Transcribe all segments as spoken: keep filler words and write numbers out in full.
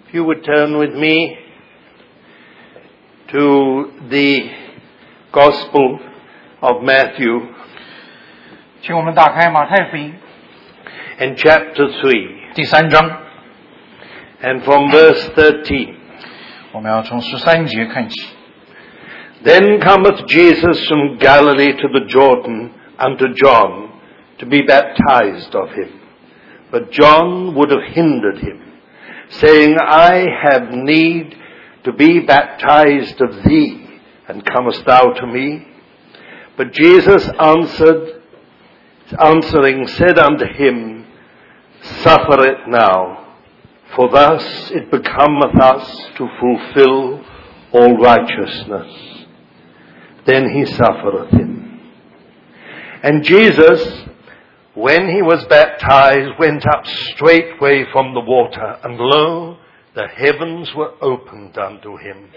If you would turn with me to the Gospel of Matthew 请我们打开马太福音 and chapter three 第三章， and from verse thirteen. 我们要从十三节看起。 Then cometh Jesus from Galilee to the Jordan unto John to be baptized of him. But John would have hindered him, saying, I have need to be baptized of thee, and comest thou to me? But Jesus answered, answering said unto him, Suffer it now, for thus it becometh us to fulfill all righteousness. Then he suffereth him. And Jesus, when he was baptized, went up straightway from the water, and lo, the heavens were opened unto him.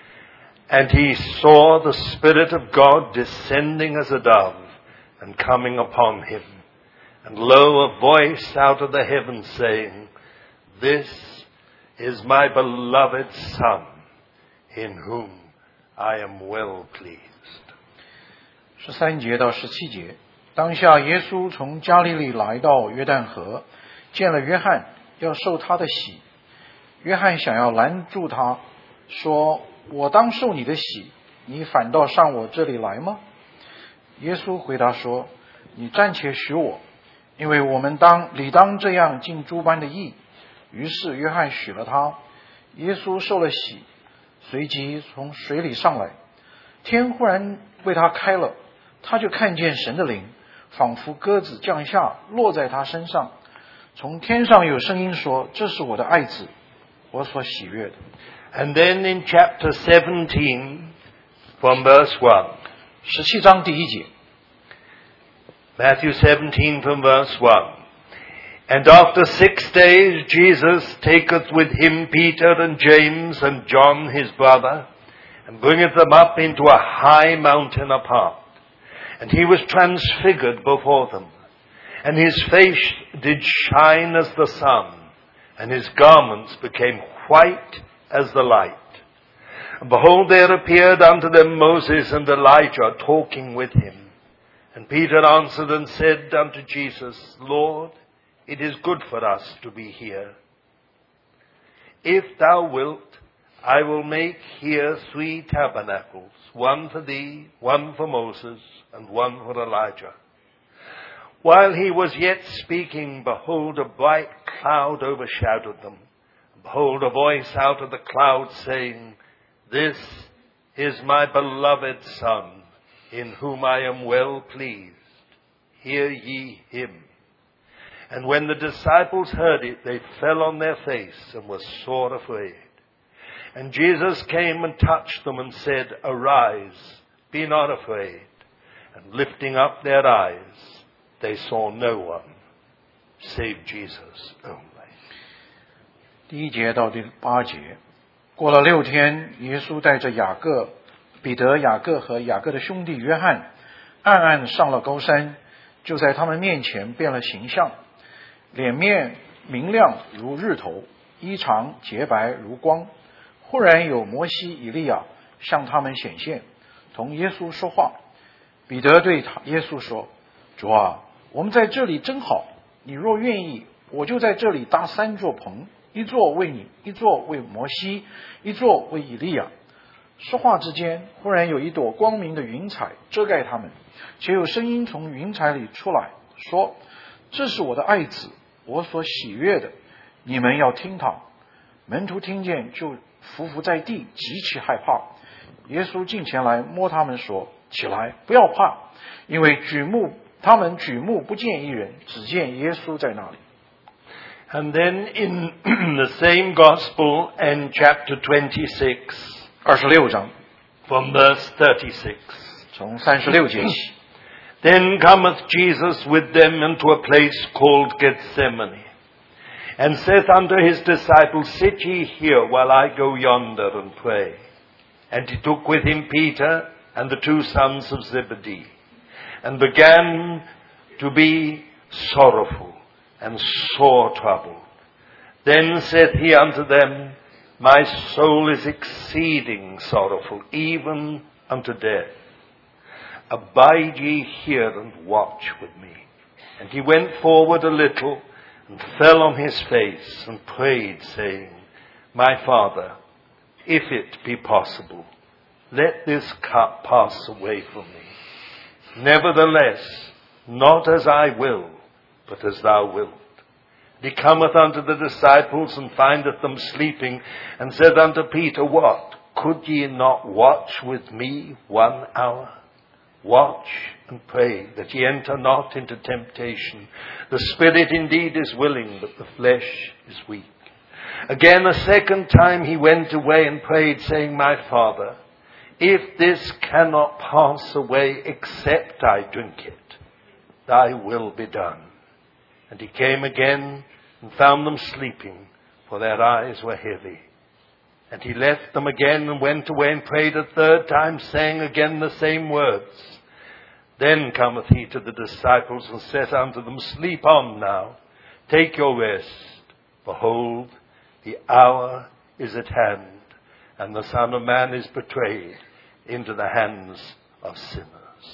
And he saw the Spirit of God descending as a dove, and coming upon him. And lo, a voice out of the heavens saying, This is my beloved Son, in whom I am well pleased. 十三节到十七节，当下耶稣从加利利来到约旦河，见了约翰，要受他的洗。约翰想要拦住他，说：我当受你的洗，你反倒上我这里来吗？耶稣回答说：你暂且许我，因为我们当理当这样尽诸般的义。于是约翰许了他，耶稣受了洗，随即从水里上来，天忽然为他开了，他就看见神的灵仿佛鸽子降下，落在他身上。从天上有声音说：这是我的爱子，我所喜悦的。 And then in chapter seventeen, from verse one. 十七章第一节， Matthew seventeen from verse one. And after six days Jesus taketh with him Peter and James and John his brother, and bringeth them up into a high mountain apart. And he was transfigured before them, and his face did shine as the sun, and his garments became white as the light. And behold, there appeared unto them Moses and Elijah talking with him. And Peter answered and said unto Jesus, Lord, it is good for us to be here. If thou wilt, I will make here three tabernacles, one for thee, one for Moses, and one for Elijah. While he was yet speaking, behold, a bright cloud overshadowed them. Behold, a voice out of the cloud saying, This is my beloved Son, in whom I am well pleased. Hear ye him. And when the disciples heard it, they fell on their face and were sore afraid. And Jesus came and touched them and said, Arise, be not afraid. And lifting up their eyes, they saw no one, save Jesus only. 第一节到第八节，过了六天，耶稣带着雅各、彼得、雅各和雅各的兄弟约翰，暗暗上了高山，就在他们面前变了形象，脸面明亮如日头，衣裳洁白如光。忽然有摩西、以利亚向他们显现，同耶稣说话。彼得对他耶稣说：主啊，我们在这里真好，你若愿意，我就在这里搭三座棚，一座为你，一座为摩西，一座为以利亚。说话之间，忽然有一朵光明的云彩遮盖他们，且有声音从云彩里出来说：这是我的爱子，我所喜悦的，你们要听他。门徒听见就伏伏在地，极其害怕。耶稣近前来摸他们说：起来，不要怕，因为举目他们举目不见一人，只见耶稣在那里。 And then in the same gospel and chapter twenty-six, 二十六章 from verse thirty-six. 从三十六节起。 Then cometh Jesus with them into a place called Gethsemane, and saith unto his disciples, Sit ye here while I go yonder and pray. And he took with him Peter and the two sons of Zebedee, and began to be sorrowful and sore troubled. Then saith he unto them, My soul is exceeding sorrowful, even unto death. Abide ye here and watch with me. And he went forward a little and fell on his face and prayed, saying, My Father, if it be possible, let this cup pass away from me. Nevertheless, not as I will, but as thou wilt. And he cometh unto the disciples, and findeth them sleeping, and said unto Peter, What? Could ye not watch with me one hour? Watch and pray, that ye enter not into temptation. The spirit indeed is willing, but the flesh is weak. Again a second time he went away and prayed, saying, My Father, if this cannot pass away except I drink it, thy will be done. And he came again and found them sleeping, for their eyes were heavy. And he left them again and went away and prayed a third time, saying again the same words. Then cometh he to the disciples and saith unto them, Sleep on now, take your rest. Behold, the hour is at hand, and the Son of Man is betrayed into the hands of sinners.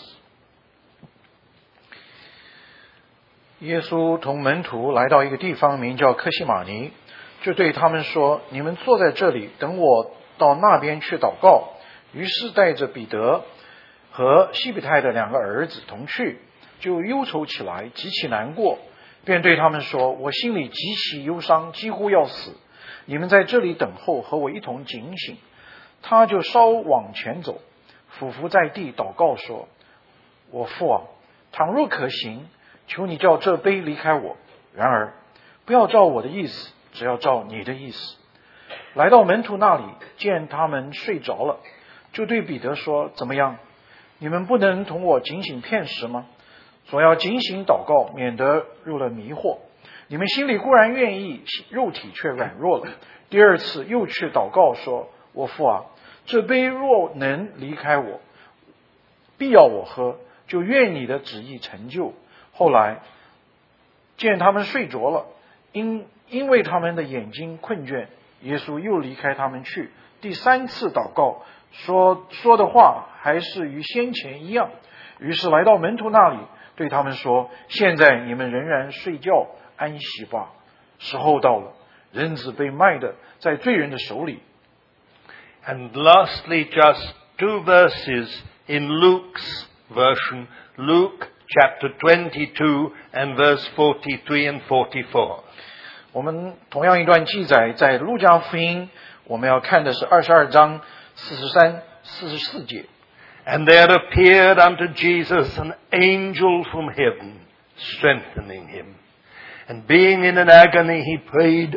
耶稣同门徒来到一个地方，名叫客西马尼，就对他们说：“你们坐在这里，等我到那边去祷告。”于是带着彼得和西比泰的两个儿子同去，就忧愁起来，极其难过，便对他们说：“我心里极其忧伤，几乎要死。你们在这里等候，和我一同警醒。”他就稍往前走，俯伏在地祷告说：“我父啊，倘若可行，求你叫这杯离开我，然而不要照我的意思，只要照你的意思。”来到门徒那里，见他们睡着了，就对彼得说：“怎么样？你们不能同我警醒片时吗？总要警醒祷告，免得入了迷惑。你们心里固然愿意，肉体却软弱了。”第二次又去祷告说：“我父啊，这杯若能离开我，必要我喝，就愿你的旨意成就。”后来见他们睡着了，因因为他们的眼睛困倦，耶稣又离开他们去。第三次祷告，说说的话还是与先前一样。于是来到门徒那里，对他们说：“现在你们仍然睡觉安息吧，时候到了，人子被卖的在罪人的手里。” And lastly, just two verses in Luke's version, Luke chapter twenty-two and verse forty-three and forty-four. 我们同样一段记载在路加福音，我们要看的是二十二章四十三、四十四节。 And there appeared unto Jesus an angel from heaven, strengthening him. And being in an agony, he prayed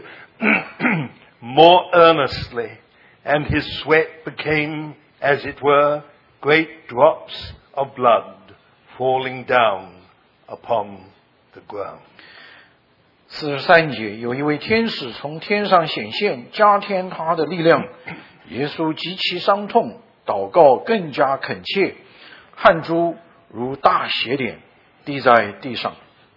more earnestly, and his sweat became, as it were, great drops of blood falling down upon the ground. 四十三节，有一位天使从天上显现，加添他的力量。耶稣极其伤痛，祷告更加恳切，汗珠如大血点滴在地上。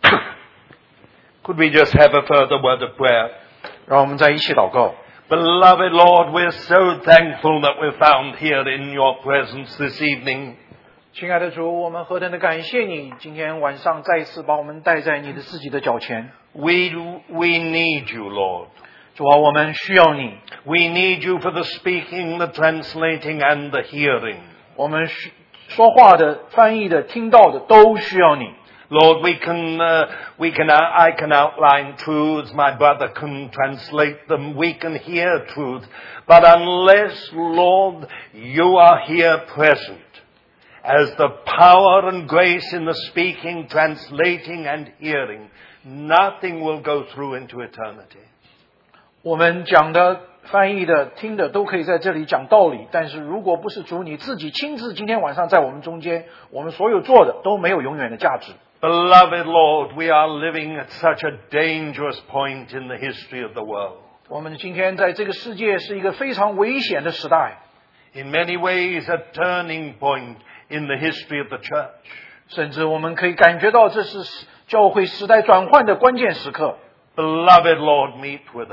Could we just have a further word of prayer? 让我们再一起祷告。 Beloved Lord, we're so thankful that we're found here in your presence this evening. 亲爱的主，我们何等的感谢你，今天晚上再次把我们带在你的自己的脚前。 We, we need you, Lord. 主啊，我们需要你。 We need you for the speaking, the translating, and the hearing. 我们需说话的、翻译的、听到的都需要你。 Lord, we can, uh, we can, uh, I can outline truths, my brother can translate them, we can hear truth. But unless, Lord, you are here present, as the power and grace in the speaking, translating, and hearing, nothing will go through into eternity. 我们讲的、翻译的、听的都可以在这里讲道理，但是如果不是主你自己亲自今天晚上在我们中间，我们所有做的都没有永远的价值。 Beloved Lord, we are living at such a dangerous point in the history of the world. 我们今天在这个世界是一个非常危险的时代。 In many ways, a turning point in the history of the church. 甚至我们可以感觉到这是教会时代转换的关键时刻。 Beloved Lord, meet with us.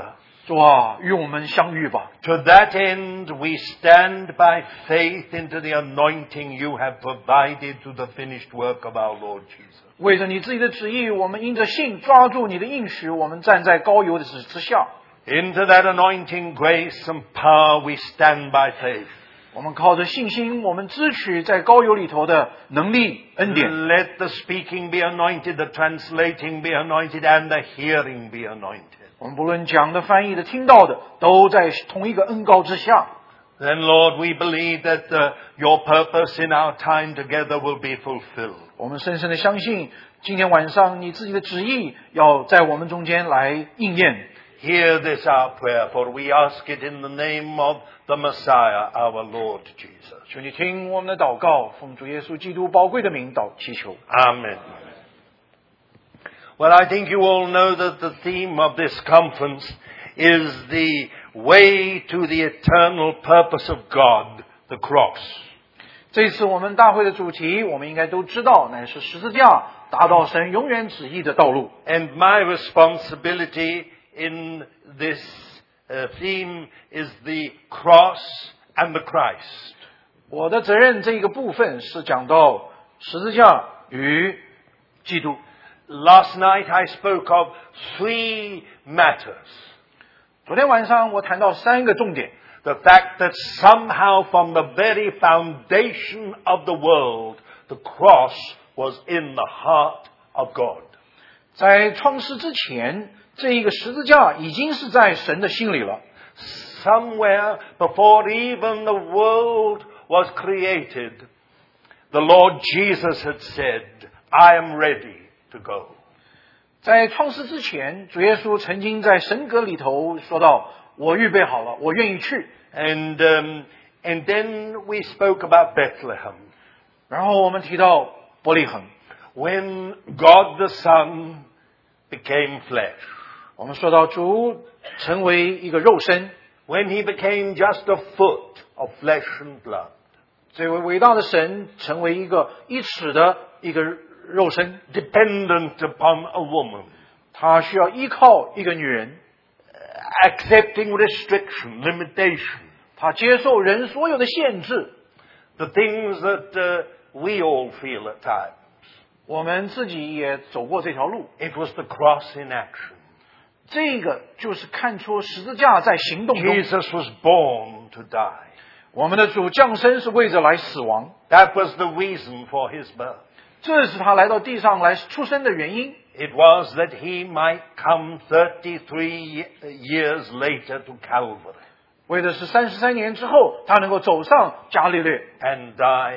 主啊，与我们相遇吧。 To that end, we stand by faith into the anointing you have provided to the finished work of our Lord Jesus. 为着你自己的旨意，我们因着信抓住你的应许，我们站在膏油的之之下。 Into that anointing, grace and power, we stand by faith. 我们靠着信心，我们支取在膏油里头的能力恩典。 Let the speaking be anointed, the translating be anointed, and the hearing be anointed. 我们不论讲的、翻译的、听到的，都在同一个恩膏之下。 Then, Lord, we believe that uh, your purpose in our time together will be fulfilled. 我们深深的相信，今天晚上你自己的旨意要在我们中间来应验。 Hear this our prayer, for we ask it in the name of the Messiah, our Lord Jesus. 求你听我们的祷告，奉主耶稣基督宝贵的名祷祈求。 Amen. Well, I think you all know that the theme of this conference is the way to the eternal purpose of God, the cross. 这次我们大会的主题，我们应该都知道，乃是十字架达到神永远旨意的道路。 And my responsibility in this uh, theme is the cross and the Christ. 我的责任这一个部分是讲到十字架与基督。 Last night I spoke of three matters. 昨天晚上我谈到三个重点。 The fact that somehow from the very foundation of the world, the cross was in the heart of God. 在创世之前，这一个十字架已经是在神的心里了。 Somewhere before even the world was created, the Lord Jesus had said, I am ready to go. 在创世之前，主耶稣曾经在神格里头说到：“我预备好了，我愿意去。” And, um, and then we spoke about Bethlehem. 然后我们提到伯利恒， When God the Son became flesh. 我们说到主成为一个肉身， When he became just a foot of flesh and blood. 这位伟大的神成为一个一尺的一个肉身， Dependent upon a woman. 他需要依靠一个女人， Accepting restriction, limitation. 他接受人所有的限制。 The things that uh, we all feel at times. 我们自己也走过这条路， It was the cross in action. 这个就是看出十字架在行动中。 Jesus was born to die. 我们的主降生是为着来死亡， That was the reason for his birth. 这是他来到地上来出生的原因。 It was that he might come thirty-three years later to Calvary 为的是三十三年之后，他能够走上加利略， and die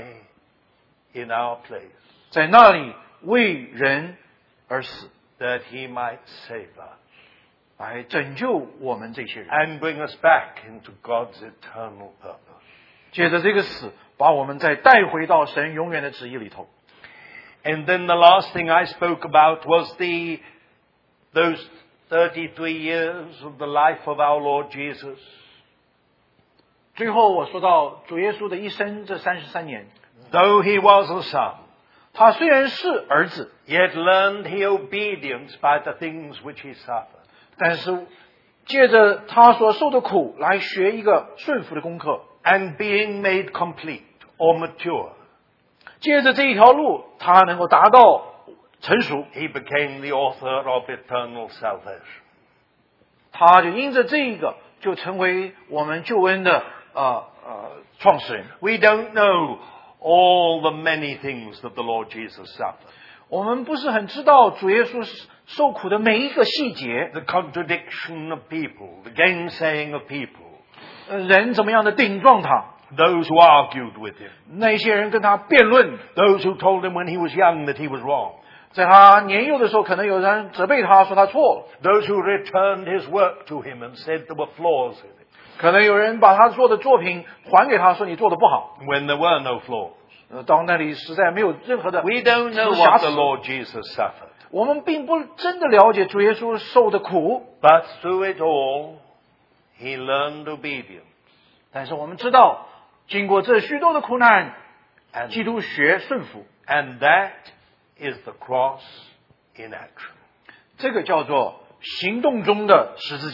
in our place, 在那里为人而死， that he might save us 来拯救我们这些人。 and bring us back into God's eternal purpose. 借着这个死，把我们再带回到神永远的旨意里头。 And then the last thing I spoke about was the those thirty-three years of the life of our Lord Jesus. 最后我说到主耶稣的一生这三十三年， Though he was a son, 他虽然是儿子， yet learned he obedience by the things which he suffered. 但是借着他所受的苦来学一个顺服的功课， And being made complete or mature, 借着这一条路，他能够达到成熟， he became the author of eternal salvation. 他就因着这个就成为我们救恩的呃呃创始人。 We don't know all the many things that the Lord Jesus suffered. 我们不是很知道主耶稣受苦的每一个细节， The contradiction of people, the gainsaying of people, 呃人怎么样的顶撞他， those who argued with him, 那些人跟他辩论， those who told him when he was young that he was wrong, 在他年幼的时候，可能有人责备他说他错了， those who returned his work to him and said there were flaws in it, 可能有人把他做的作品还给他说你做的不好， when there were no flaws. 呃到那里实在没有任何的 We don't know 瑕 what 疵 the。Lord Jesus suffered, 我们并不真的了解主耶稣受的苦， but through it all, he learned obedience. 但是我们知道，经过这许多的苦难， And, 基督学顺服， and that is the cross in action. 这个叫做行动中的十字架。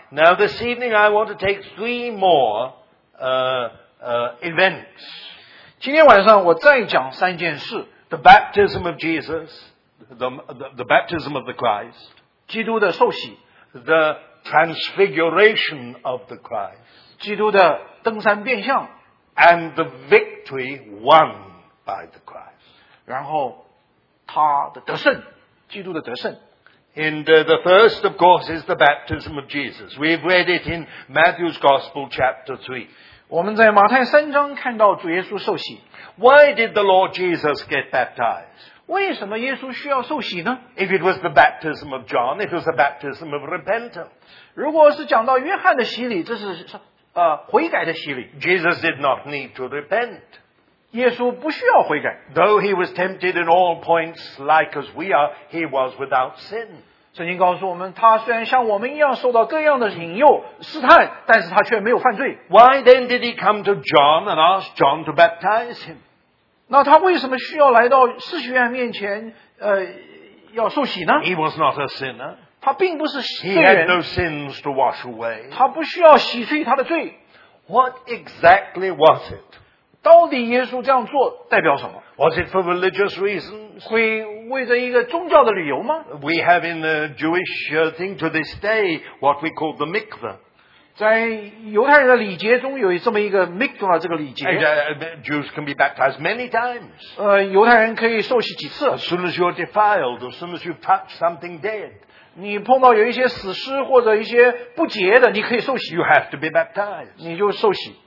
Now this evening I want to take three more uh, uh, events. 今天晚上我再讲三件事： The baptism of Jesus, the, the, the baptism of the Christ, 基督的受洗， the transfiguration of the Christ, 基督的登山变相， and the victory won by the Christ. 然后他的得胜，基督的得胜。 And uh, the first, of course, is the baptism of Jesus. We've read it in Matthew's Gospel, chapter three. 我们在马太三章看到主耶稣受洗。 Why did the Lord Jesus get baptized? 为什么耶稣需要受洗呢？ If it was the baptism of John, it was the baptism of repentance. 如果是讲到约翰的洗礼，这是呃悔改的洗礼。 Jesus did not need to repent. 耶稣不需要悔改。 Though he was tempted in all points like as we are, he was without sin. 圣经告诉我们，他虽然像我们一样受到各样的引诱、试探，但是他却没有犯罪。 Why then did he come to John and ask John to baptize him? 那他为什么需要来到施洗约翰面前，呃，要受洗呢？ He was not a sinner. 他并不是 He 罪 had no 人， sins to wash away. 他不需要洗去他的罪。 What exactly was it? 到底耶稣这样做代表什么？ Was it for religious reasons? 会为着一个宗教的理由吗？ We have in the Jewish uh, thing to this day what we call the mikveh. 在犹太人的礼节中有这么一个 mikvah 这个礼 And, 节， uh, Jews can be baptized many times. 呃，犹太人可以受洗几次。 As soon as you're defiled, as soon as you've touched something dead, 你碰到有一些死尸或者一些不洁的，你可以受洗 you，have to be baptized. 你就受洗。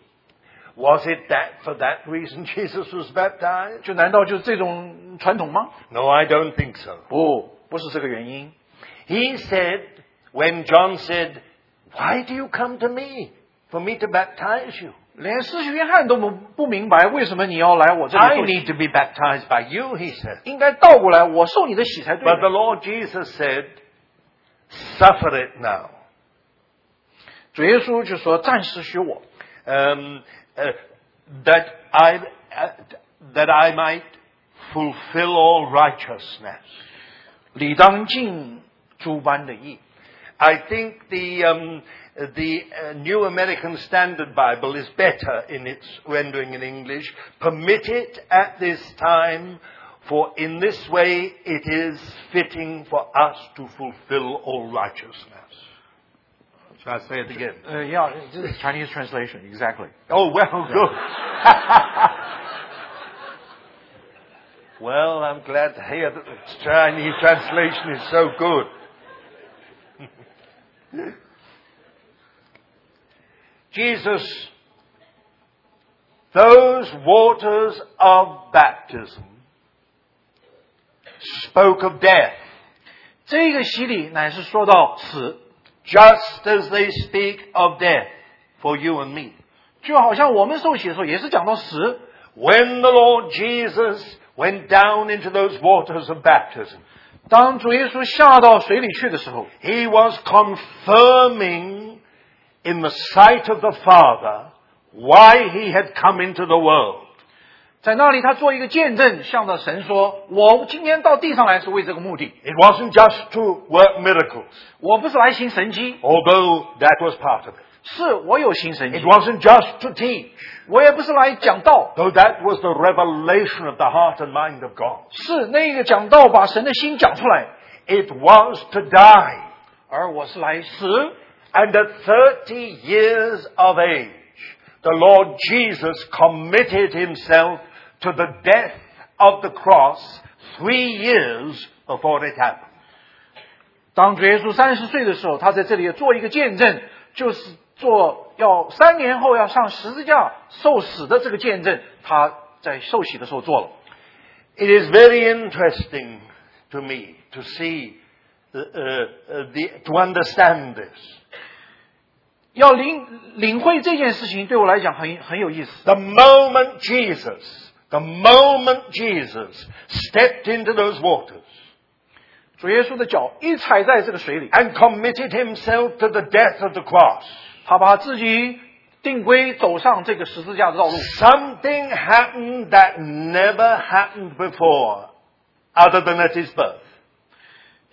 Was it that for that reason Jesus was baptized? 就难道就是这种传统吗？ No, I don't think so. 不，不是这个原因。 He said, when John said, "Why do you come to me? For me to baptize you? 连施洗约翰都不不明白为什么你要来我这 I 里受洗， need to be baptized by you," he said. 应该倒过来，我受你的洗才对 But the 的。 Lord Jesus said, "Suffer it now." 主耶稣就说：“暂时许我， Um, uh, that I uh, that I might fulfill all righteousness. 理当尽诸般的义。” I think the um, the uh, New American Standard Bible is better in its rendering in English. Permit it at this time, for in this way it is fitting for us to fulfill all righteousness. Shall I say it again? 呃，要这是 Chinese translation exactly。 Oh, well, good. Well, I'm glad to hear that the Chinese translation is so good. Jesus, those waters of baptism spoke of death, 这个洗礼乃是说到死， just as they speak of death for you and me. 就好像我们受洗的时候也是讲到死。 When the Lord Jesus went down into those waters of baptism, 当主耶稣下到水里去的时候， He was confirming in the sight of the Father why He had come into the world. 在那里他做一个见证，向着神说：“我今天到地上来是为这个目的， It wasn't just to work miracles, 我不是来行神迹， although that was part of it. 是我有行神迹 It，wasn't just to teach, 我也不是来讲道， though that was the revelation of the heart and mind of God. 是那个讲道把神的心讲出来， It was to die. 而我是来死。 And at thirty years of age, the Lord Jesus committed Himself to the death of the cross three years before it happened. 当主耶稣三十岁的时候，他在这里做一个见证，就是做要三年后要上十字架受死的这个见证，他在受洗的时候做了。 It is very interesting to me to see, uh, uh, the, to understand this. 要领领会这件事情，对我来讲很很有意思。 The moment Jesus, the moment Jesus stepped into those waters 主耶稣的脚一踩在这个水里， and committed Himself to the death of the cross, 他把自己定规走上这个十字架的道路。 something happened that never happened before, other than at His birth.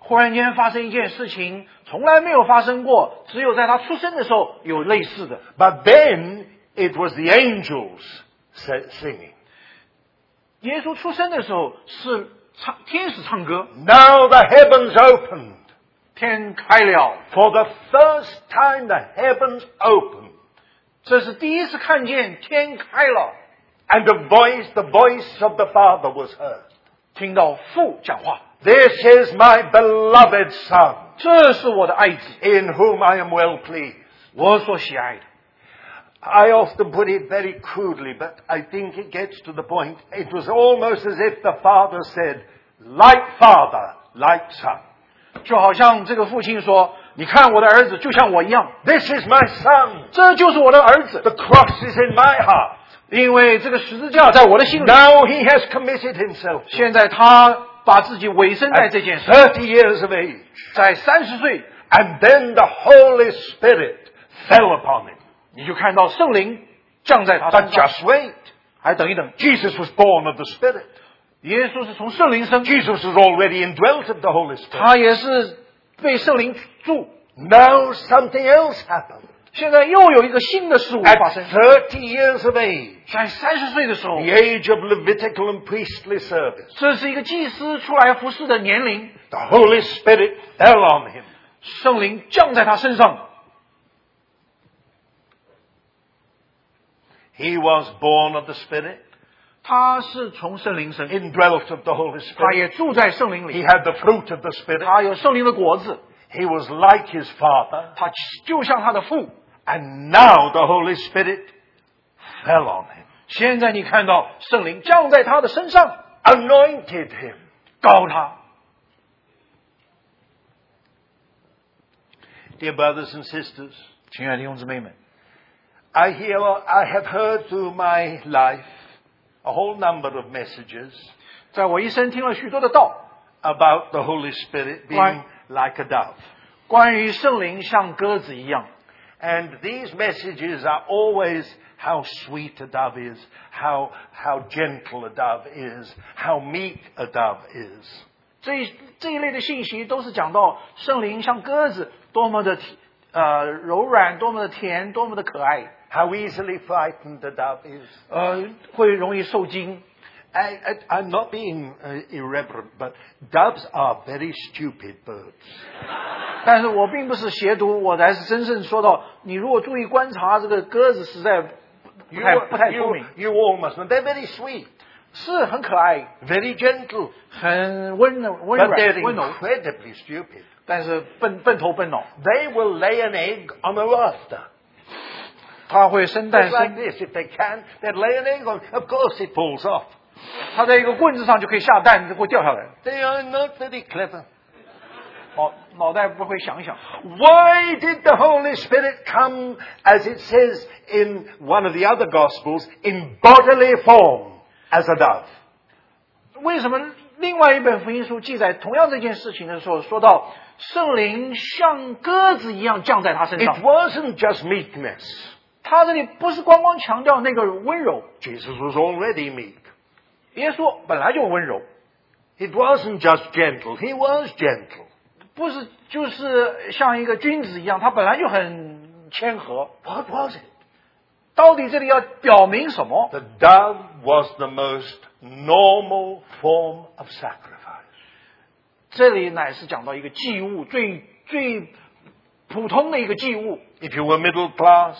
忽然间发生一件事情，从来没有发生过，只有在他出生的时候有类似的。 But then it was the angels singing. 耶稣出生的时候是唱天使唱歌。 Now the heavens opened. 天开了。 For the first time the heavens opened. 这是第一次看见天开了。 And the voice, the voice of the Father was heard. 听到父讲话。 This is my beloved Son. 这是我的爱子。 In whom I am well pleased. 我所喜爱的。 I often put it very crudely, but I think it gets to the point. It was almost as if the Father said, like Father, like Son. 就好像这个父亲说，你看我的儿子就像我一样。 This is my son. 这就是我的儿子。 The cross is in my heart. 因为这个十字架在我的心里。 Now he has committed himself. 现在他把自己委身在这件事。 thirty years of age. 在三十岁。 And then the Holy Spirit fell upon him. 你就看到圣灵降在他身 But 上。 just wait. 还等一等。 Jesus was born of the Spirit. 耶稣是从圣灵生。 Jesus was already indwelt of the Holy Spirit. 他也是被圣灵住。 Now something else happened. 现在又有一个新的事物发生。 At thirty years of age. 在三十岁的时候。 The age of Levitical and priestly service. 这是一个祭司出来服侍的年龄。 The Holy Spirit fell on him. 圣灵降在他身上。 He was born of the Spirit. 他是从圣灵生。 Indwelt of the Holy 他 Spirit. 也住在圣灵 He 里。 had the fruit of the Spirit. 他有圣灵的果子。 He was like his Father. 他就像他的父。 And now the Holy Spirit fell on him. 现在你看到圣灵降在他的身上。 Anointed him. 膏他。 Dear brothers and sisters. 亲爱的弟兄姊妹们。 I hear, I have heard through my life a whole number of messages 在我一生听了许多的道 about the Holy Spirit being like a dove. 关于圣灵像鸽子一样 And these messages are always how sweet a dove is, how, how gentle a dove is, how meek a dove is. 这一这一类的信息都是讲到圣灵像鸽子多么的呃柔软，多么的甜，多么的可爱。 How easily frightened the dove is. 呃，会容易受惊。 I, I, I'm not being uh, irreverent, but doves are very stupid birds. 但是我并不是邪毒，我才是真正说到，你如果注意观察这个鸽子，实在不太 You, 不太聪 you, 明， you all must know. They're very sweet, 是很可爱， very gentle, 很温柔温 but 软 they're 温柔， incredibly stupid. 但是笨笨头笨脑， They will lay an egg on a rafter. 它会生蛋 Just like 生， this, if they can, they'd lay an egg on. Of course, it falls off. 它在一个棍子上就可以下蛋，就会掉下来， They are not very clever. 脑脑袋不会想想。 Why did the Holy Spirit come, as it says in one of the other Gospels, in bodily form as a dove? 为什么另外一本福音书记载同样这件事情的时候，说到圣灵像鸽子一样降在他身 It 上？ wasn't just meekness. 他这里不是光光强调那个温柔， Jesus was already meek. 耶稣本来就温柔， It wasn't just gentle. He was gentle. 不是就是像一个君子一样，他本来就很谦和。 What was it? 到底这里要表明什么？ The dove was the most normal form of sacrifice. 这里乃是讲到一个祭物，最最普通的一个祭物。 If you were middle class,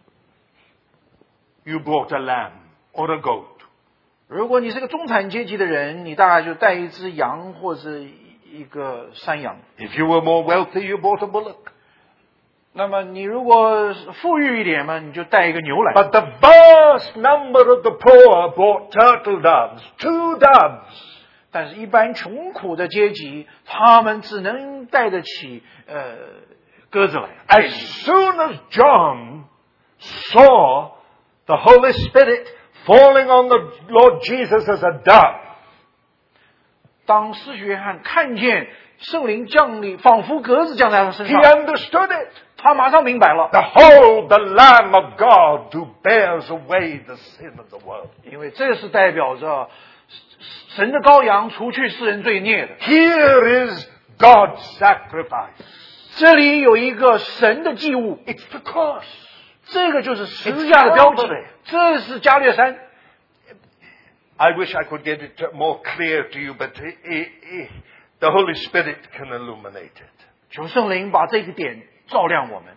you brought a lamb or a goat. 如果你是个中产阶级的人，你大概就带一只羊或者一个山羊。 If you were more wealthy, you bought a bullock. 那么你如果富裕一点嘛，你就带一个牛来。 But the vast number of the poor brought turtle doves, two doves. 但是，一般穷苦的阶级，他们只能带得起呃鸽子来。 As soon as John saw the Holy Spirit falling on the Lord Jesus as a dove, 当施洗约翰看见圣灵降临，仿佛鸽子降在他身 he 上， understood it. 他马上明白了， Behold the Lamb of God who bears away the sin of the world. 因为这是代表着神的羔羊除去世人罪孽的。 Here is God's sacrifice. 这里有一个神的祭物， It's the cross. 这个就是十字架的标记，这是加略山。 I wish I could get it more clear to you, but it, it, it, the Holy Spirit can illuminate it. 求圣灵把这个点照亮我们。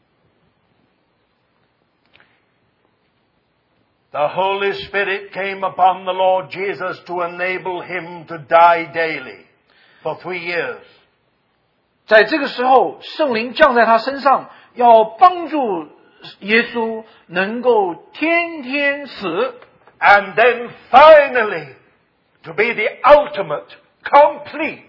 The Holy Spirit came upon the Lord Jesus to enable him to die daily for three years. 在这个时候，圣灵降在他身上，要帮助耶稣能够天天死。 And then finally, to be the ultimate, complete,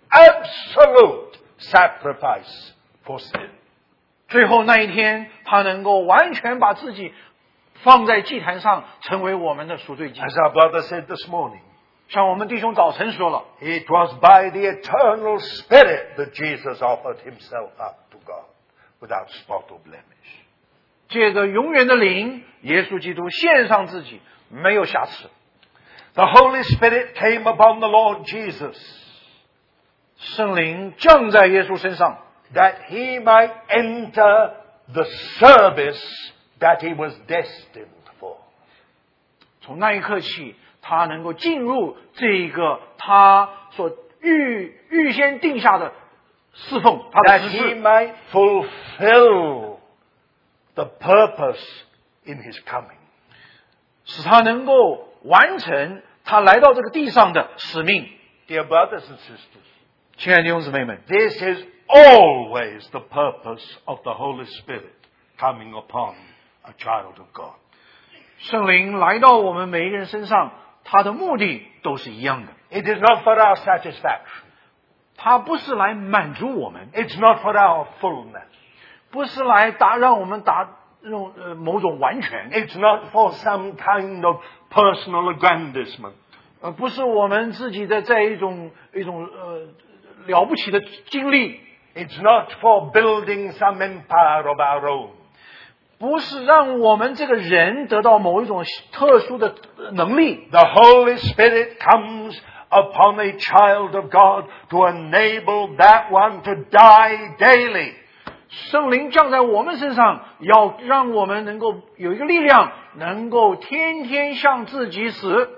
absolute sacrifice for sin. 最后那一天，他能够完全把自己放在祭坛上，成为我们的赎罪祭。 As our brother said this morning, 像我们弟兄早晨说了， it was by the eternal Spirit that Jesus offered himself up to God without spot or blemish. 借着永远的灵，耶稣基督献上自己，没有瑕疵。 The Holy Spirit came upon the Lord Jesus 圣灵降在耶稣身上， that he might enter the service that he was destined for. 从那一刻起，他能够进入这一个他所预预先定下的侍奉，他的 That 职 he 事， might fulfill the purpose in his coming. 使他能够完成他来到这个地上的使命。 Dear brothers and sisters, 亲爱的弟兄姊妹们， this is always the purpose of the Holy Spirit coming upon a child of God. 圣灵来到我们每一个人身上，他的目的都是一样的。 It is not for our satisfaction. 他不是来满足我们， It's not for our fullness. 不是来达让我们达那种呃某种完全， It's not for some kind of personal aggrandizement. 呃，不是我们自己的在一种一种呃了不起的经历， It's not for building some empire of our own. 不是让我们这个人得到某一种特殊的能力。 The Holy Spirit comes upon a child of God to enable that one to die daily. 圣灵降在我们身上，要让我们能够有一个力量，能够天天向自己死。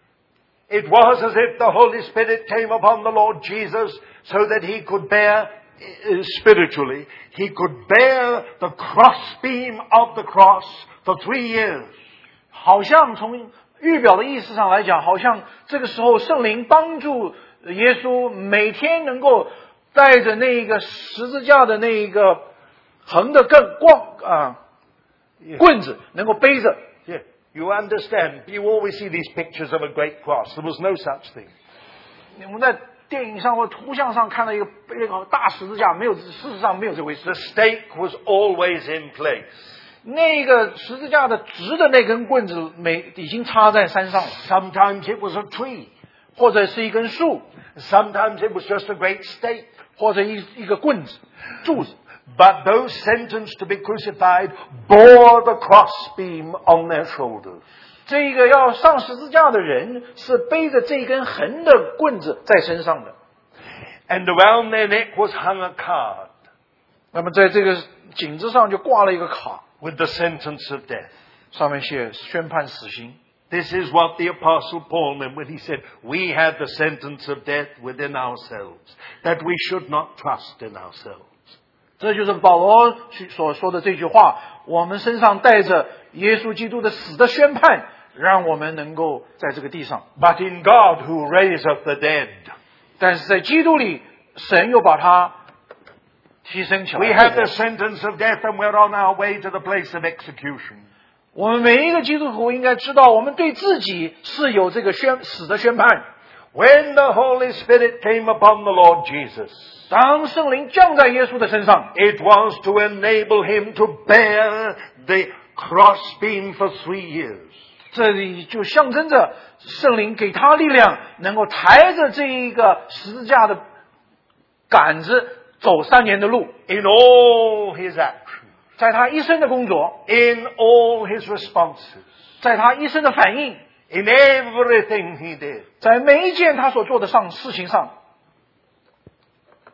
It was as if the Holy Spirit came upon the Lord Jesus so that he could bear, uh, spiritually, he could bear the crossbeam of the cross for three years. 好像从预表的意思上来讲，好像这个时候圣灵帮助耶稣每天能够带着那个十字架的那一个横的棍光啊棍子，能够背着。 Yeah. You understand, you always see these pictures of a great cross. There was no such thing. 我们在电影上或图像上看到一个背了一个大十字架，没有，事实上没有这回事 The。stake was always in place. 那个十字架的直的那根棍子没已经插在山上了， Sometimes it was a tree. 或者是一根树， Sometimes it was just a great stake. 或者一一个棍子柱子。 But those sentenced to be crucified bore the crossbeam on their shoulders. 这个要上十字架的人是背着这根横的棍子在身上的。 And around their neck was hung a card 那么在这个颈子上就挂了一个卡， with the sentence of death. 上面写宣判死刑。 This is what the Apostle Paul meant when he said, we have the sentence of death within ourselves, that we should not trust in ourselves. 这就是保罗所说的这句话：我们身上带着耶稣基督的死的宣判，让我们能够在这个地上。 But in God who raiseth the dead, 但是在基督里，神又把它提升起来。 we have the sentence of death and we're on our way to the place of execution. 我们每一个基督徒应该知道，我们对自己是有这个宣死的宣判。 When the Holy Spirit came upon the Lord Jesus, 当圣灵降在耶稣的身上， it was to enable him to bear the crossbeam for three years. 这里就象征着圣灵给他力量，能够抬着这一个十字架的杆子走三年的路。 In all his actions, 在他一生的工作， in all his responses, 在他一生的反应， in everything he did, 在每一件他所做的上事情上，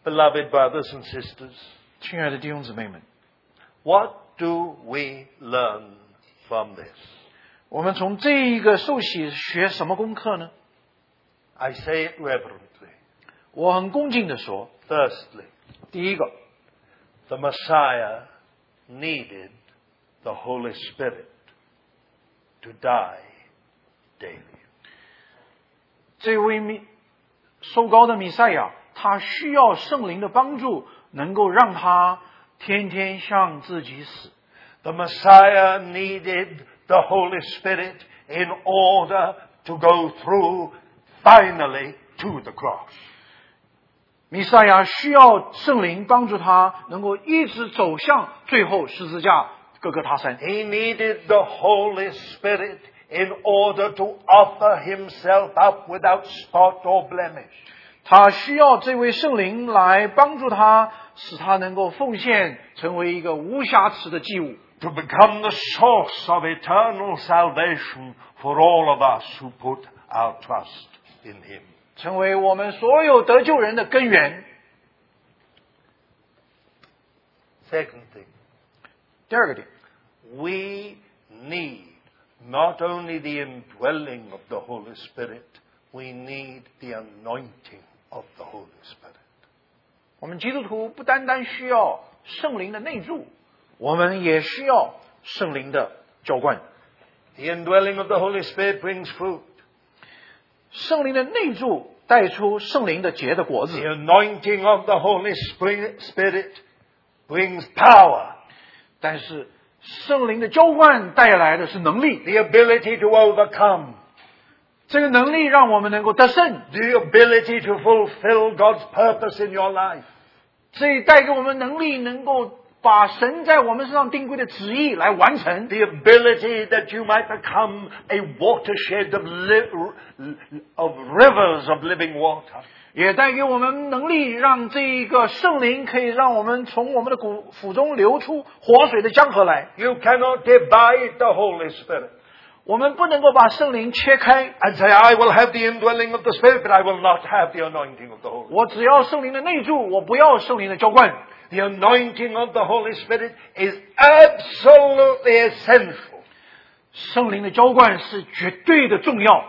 Beloved brothers and sisters, 亲爱的弟兄姊妹们， what do we learn from this? 我们从这一个受洗学什么功课呢？ I say it reverently. 我很恭敬地说， Firstly, 第一个， the Messiah needed the Holy Spirit to die daily. 这位弥受膏的弥赛亚，他需要圣灵的帮助，能够让他天天向自己死。 The Messiah needed the Holy Spirit in order to go through finally to the cross. 弥赛亚需要圣灵帮助他，能够一直走向最后十字架各个他山。 He needed the Holy Spirit in order to offer himself up without spot or blemish. 他需要这位圣灵来帮助他，使他能够奉献，成为一个无瑕疵的祭物。 To become the source of eternal salvation for all of us who put our trust in him. 成为我们所有得救人的根源。 Second thing, 第二个点， we need not only the indwelling of the Holy Spirit, we need the anointing of the Holy Spirit. 我们基督徒不单单需要圣灵的内住，我们也需要圣灵的浇灌。 The indwelling of the Holy Spirit brings fruit. 圣灵的内住带出圣灵的结的果子 The，anointing of the Holy Spirit brings power. 但是圣灵的浇灌带来的是能力， The ability to overcome. 这个能力让我们能够得胜， The ability to fulfill God's purpose in your life. 这带给我们能力，能够把神在我们身上定规的旨意来完成。 The ability that you might become a watershed of, li- of rivers of living water. 也带给我们能力，让这一个圣灵可以让我们从我们的骨腹中流出活水的江河来。 You cannot divide the Holy Spirit 我们不能够把圣灵切开， and say, I will have the indwelling of the Spirit, but I will not have the anointing of the Holy Spirit. 我只要圣灵的内住，我不要圣灵的浇灌。 The anointing of the Holy Spirit is absolutely essential. 圣灵的浇灌是绝对的重要。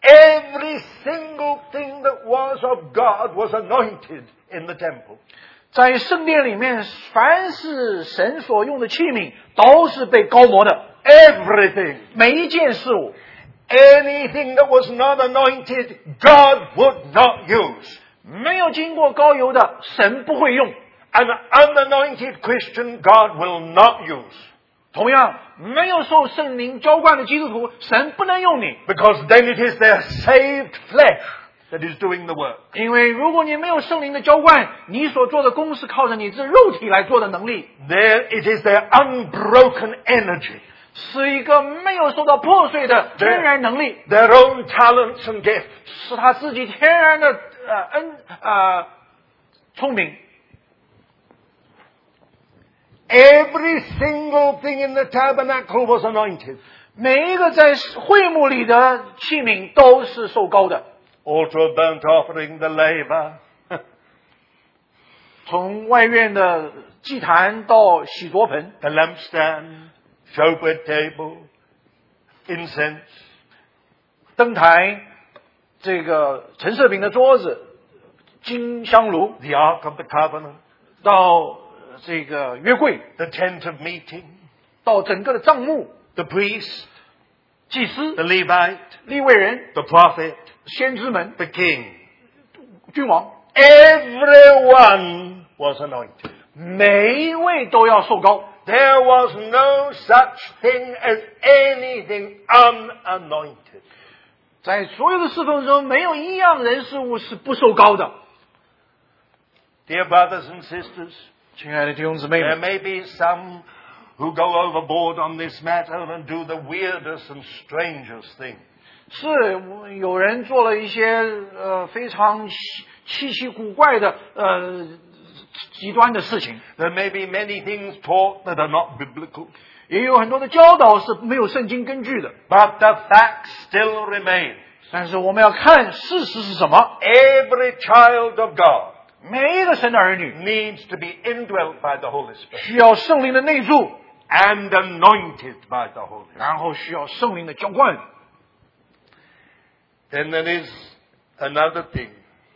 Every single thing that was of God was anointed in the temple. 在圣殿里面，凡是神所用的器皿，都是被膏抹的。 Everything. 每一件事物， Anything that was not anointed, God would not use. 没有经过膏油的，神不会用。 An unanointed Christian, God will not use. 同样，没有受圣灵浇灌的基督徒，神不能用你。 Because then it is their saved flesh that is doing the work. 因为如果你没有圣灵的浇灌，你所做的工是靠着你这肉体来做的能力， There it is their unbroken energy. 是一个没有受到破碎的天然能力， Their own talents and gifts. 是他自己天然的呃恩呃聪明。 Every single thing in the tabernacle was anointed. 每一个在会幕里的器皿都是受膏的， Altar of burnt offering, the laver. 从外院的祭坛到洗濯盆， The lampstand, showbread table, incense, 灯台，这个陈设饼的桌子，金香炉， the Ark of the Covenant, 到这个约柜， the tent of meeting, 到整个的帐幕， the priest, 祭司 the、Levite, 利未人、 the prophet, 先知们、 the king. 君王， Everyone was anointed. 每一位都要受膏。 There was no such thing as anything unanointed. 在所有的侍奉中，没有一样人事物是不受膏的。 Dear brothers and sisters, 亲爱的弟兄姊妹 there 们， may be some who go overboard on this matter and do the weirdest and strangest things. 是有人做了一些呃非常稀奇古怪的呃极端的事情， There may be many things taught that are not biblical, 也有很多的教导是没有圣经根据的。 but the fact still remains. 但是我们要看事实是什么。 Every child of God 每一个神的儿女 needs to be indwelt by the Holy Spirit 需要圣灵的内住， and anointed by the Holy Spirit. 然后需要圣灵的浇灌。 Then there is another thing.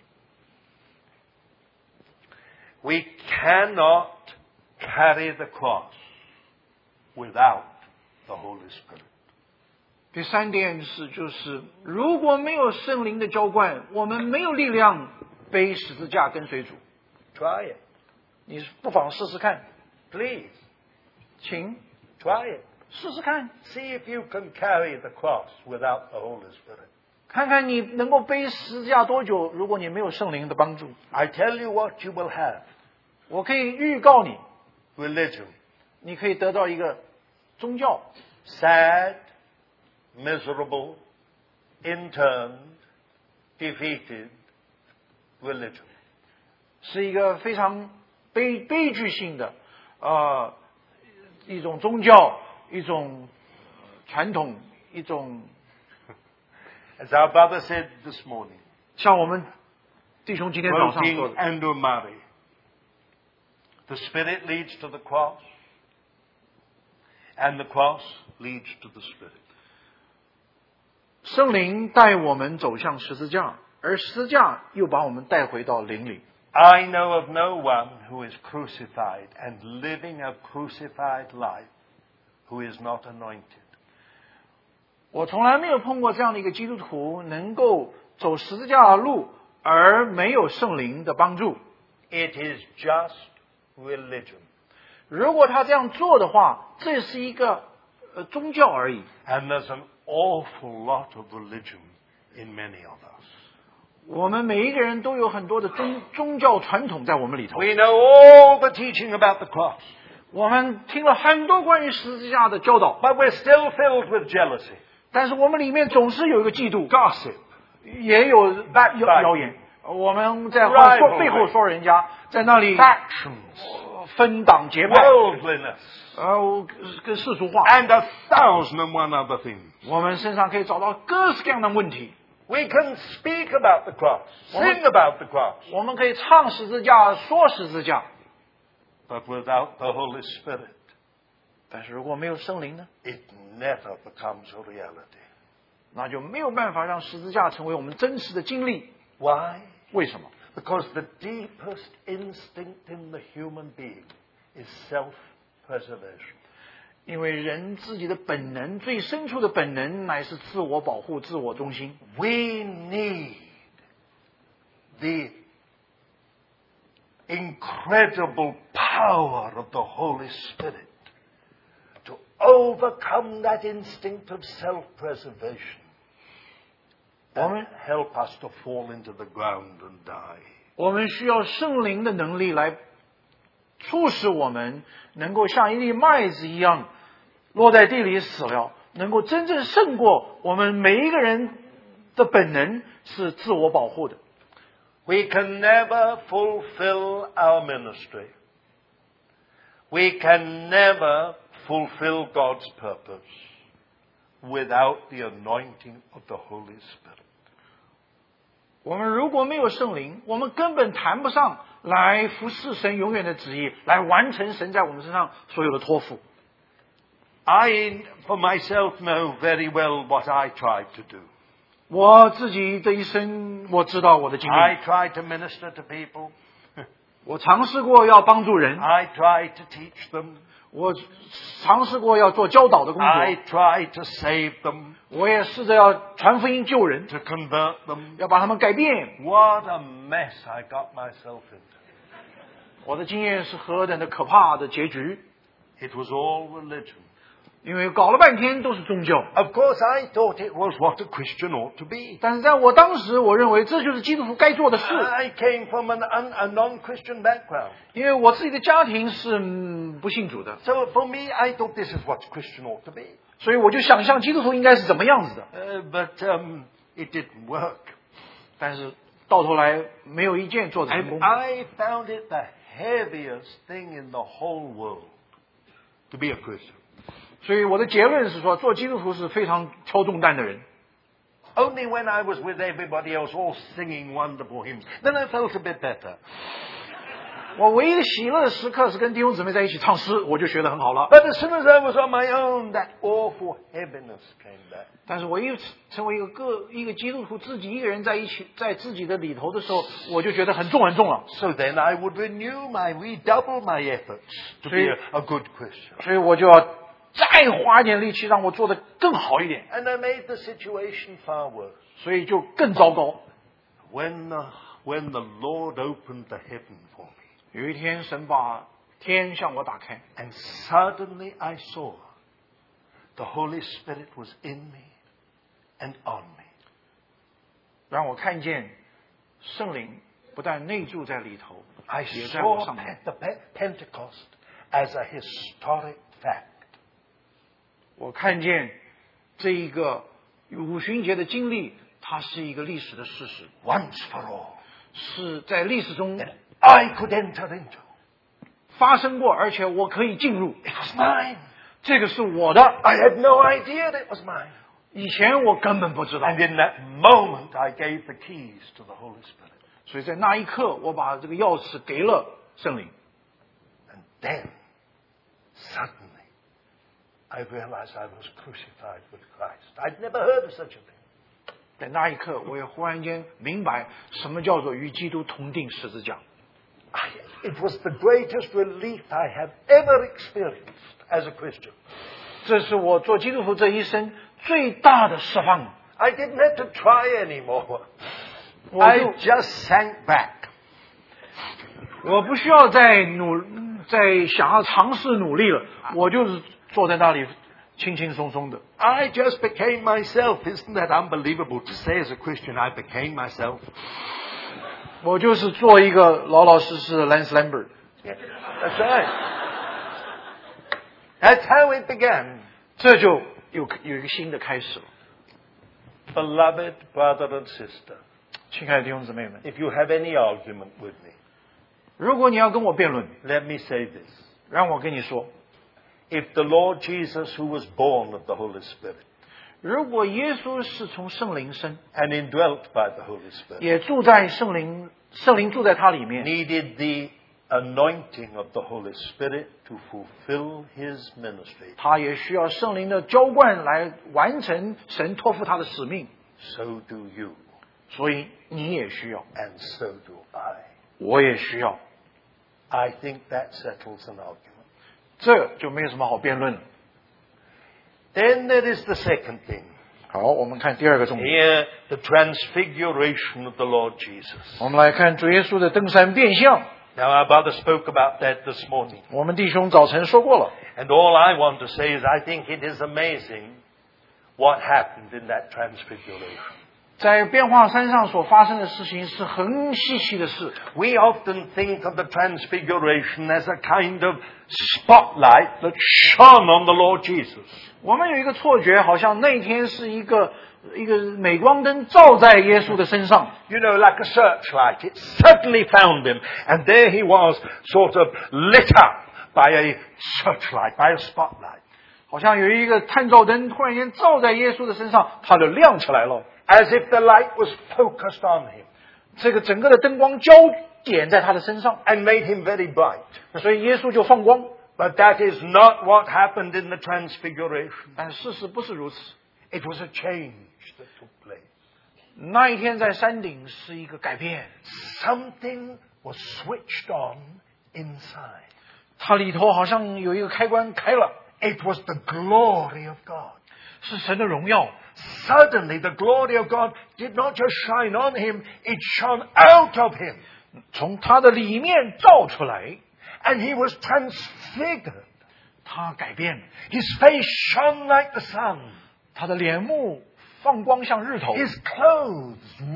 We cannot carry the cross without the Holy Spirit. 第三点是，就是如果没有圣灵的浇灌，我们没有力量背十字架跟随主。 Try it. 你不妨试试看， Please, 请 try it. 试试看， See if you can carry the cross without the Holy Spirit. 看看你能够背十字架多久。如果你没有圣灵的帮助， I tell you what you will have. 我可以预告你， Religion. 你可以得到一个宗教， Sad, miserable, interned, defeated religion. 是一个非常悲悲剧性的呃一种宗教，一种传统，一种 As our brother said this morning, 像我们弟兄今天早上说 quoting 的， Andrew Murray, the Spirit leads to the cross, and the cross leads to the Spirit. 圣灵带我们走向十字架，而十字架又把我们带回到灵里。 I know of no one who is crucified and living a crucified life who is not anointed. 我从来没有碰过这样的一个基督徒能够走十字架的路，而没有圣灵的帮助。 It is just religion. 如果他这样做的话，这是一个呃宗教而已。 And there's an awful lot of religion in many of us. 我们每一个人都有很多的宗宗教传统在我们里头。 We know all the teaching about the cross, 我们听了很多关于十字架的教导， but we're still filled with jealousy, 但是我们里面总是有一个嫉妒， gossip, 也有谣谣言。我们在后说背后说人家，在那里 factions, 分党结派， worldliness, 呃，跟世俗化。 and a thousand and one other things. 我们身上可以找到各式各样的问题。 We can speak about the cross, sing about the cross, 我们可以唱十字架，说十字架， but without the Holy Spirit, 但是如果没有圣灵呢， it never becomes a reality. 那就没有办法让十字架成为我们真实的经历。 Why? 为什么？ Because the deepest instinct in the human being is self-preservation. 因为人自己的本能，最深处的本能乃是自我保护、自我中心。 We need the incredible power of the Holy Spirit to overcome that instinct of self-preservation and help us to fall into the ground and die. 我们需要圣灵的能力来促使我们能够像一粒麦子一样落在地里死了，能够真正胜过我们每一个人的本能是自我保护的。 We can never fulfill our ministry. We can never fulfill God's purpose without the anointing of the Holy Spirit. 我们如果没有圣灵，我们根本谈不上来服侍神永远的旨意，来完成神在我们身上所有的托付。 I, for myself, know very well what I tried to do. 我自己这一生，我知道我的经 I 历。 tried to minister to people. 我尝试过要帮助人， I tried to teach them. 我尝试过要做教导的工 I 作， tried to save them, 我也试着要传福音救人， to convert them. 要把他们改变。 What a mess I got myself into. 我的经验是何等的可怕的结局， It was all religion. 因为搞了半天都是宗教。 Of course, I thought it was what a Christian ought to be. 但是在我当时，我认为这就是基督徒该做的事， I came from an, un, a non-Christian background. 因为我自己的家庭是、嗯、不信主的， So for me, I thought this is what Christian ought to be. 所以我就想象基督徒应该是怎么样子的。 Uh, but um, it didn't work. 但是到头来没有一件做得成 And 功。 I found it the heaviest thing in the whole world to be a Christian. 所以我的结论是说，做基督徒是非常挑重担的人。 Only when I was with everybody else all singing wonderful hymns, then I felt a bit better. 我唯一的喜乐的时刻是跟弟兄姊妹在一起唱诗，我就学得很好了。 But as soon as I was on my own, that awful heaviness came back. 但是我一成为一个个一个基督徒，自己一个人在一起，在自己的里头的时候，我就觉得很重很重了。 So then I would renew my, redouble my efforts to be a, a good Christian. 所以我就要再花一点力气，让我做得更好一点。 And I made the situation far worse. 所以就更糟糕。 When the, when the Lord opened the heaven for me. 有一天，神把天向我打开 And suddenly I saw the Holy Spirit was in me and on me. 让我看见圣灵不但内住在里头， I 也在我 saw 上面。 the Pentecost as a historic fact. 我看见这一个五旬节的经历，它是一个历史的事实， Once for all. 是在历史中 That I could enter into. 发生过，而且我可以进入。 It was mine. 这个是我的， I had no idea that it was mine. 以前我根本不知道。 And in that moment, I gave the keys to the Holy Spirit. 所以在那一刻，我把这个钥匙给了圣灵。 And then, suddenly, I realized I was crucified with Christ. I'd never heard of such a thing. 在那一刻，我也忽然间明白什么叫做与基督同定十字架。 I, it was the greatest relief I have ever experienced as a Christian. 这是我做基督徒这一生最大的释放。 I didn't have to try anymore. 我 I 就 just sank back. 我不需要再努再想要尝试努力了，我就是坐在那里轻轻松松的。 I just became myself. Isn't that unbelievable to say as a Christian, I became myself? 我就是做一个老老实实的 Lance Lambert。 Yeah, that's right. That's how it began. 这就有有一个新的开始了。 Beloved brother and sister, 亲爱的弟兄姊妹们， if you have any argument with me, 如果你要跟我辩论， let me say this. 让我跟你说， If the Lord Jesus, who was born of the Holy Spirit 如果耶稣是从圣灵生， and indwelt by the Holy Spirit, 也住在圣灵，圣灵住在他里面， needed the anointing of the Holy Spirit to fulfill his ministry, 他也需要圣灵的浇灌来完成神托付他的使命。 so do you, 所以你也需要， and so do I. 我也需要， I think that settles an argument. 这就没有什么好辩论了。 Then there is the second thing. 好，我们看第二个重点， Here, the transfiguration of the Lord Jesus. 我们来看主耶稣的登山变相。 Now, our brother spoke about that this morning. 我们弟兄早晨说过了， And all I want to say is I think it is amazing what happened in that transfiguration. 在变化山上所发生的事情是很稀奇的事。 We often think of the transfiguration as a kind of spotlight that shone on the Lord Jesus. 我们有一个错觉，好像那天是一个一个镁光灯照在耶稣的身上， You know, like a searchlight. It suddenly found him, and there he was, sort of lit up by a searchlight, by a spotlight. 好像有一个探照灯突然间照在耶稣的身上，他就亮起来了。 As if the light was focused on him 这个整个的灯光焦点在他的身上， and made him very bright. 所以耶稣就放光。 But that is not what happened in the transfiguration. 但事实不是如此。 It was a change that took place. 那一天在山顶是一个改变， Something was switched on inside. 它里头好像有一个开关开了， It was the glory of God. 是神的荣耀。 Suddenly, the glory of God did not just shine on him, it shone out of him. 从他的里面照出来， And he was transfigured. 他改变了， His face shone like the sun. 他的脸目放光像日头， His clothes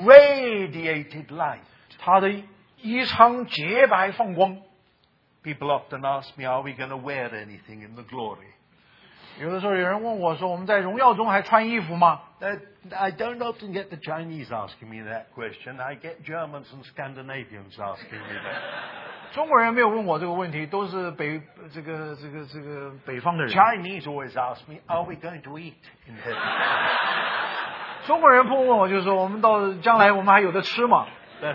radiated light. 他的衣裳洁白放光。 People often ask me, are we going to wear anything in the glory? 有的时候有人问我说：“我们在荣耀中还穿衣服吗 That, I don't often get the Chinese asking me that question. I get Germans and Scandinavians asking me that.？” 中国人没有问我这个问题，都是北这个这个这个北方的人。 Chinese always ask me, are we going to eat in heaven? 中国人不问我就说，我们到将来我们还有的吃吗？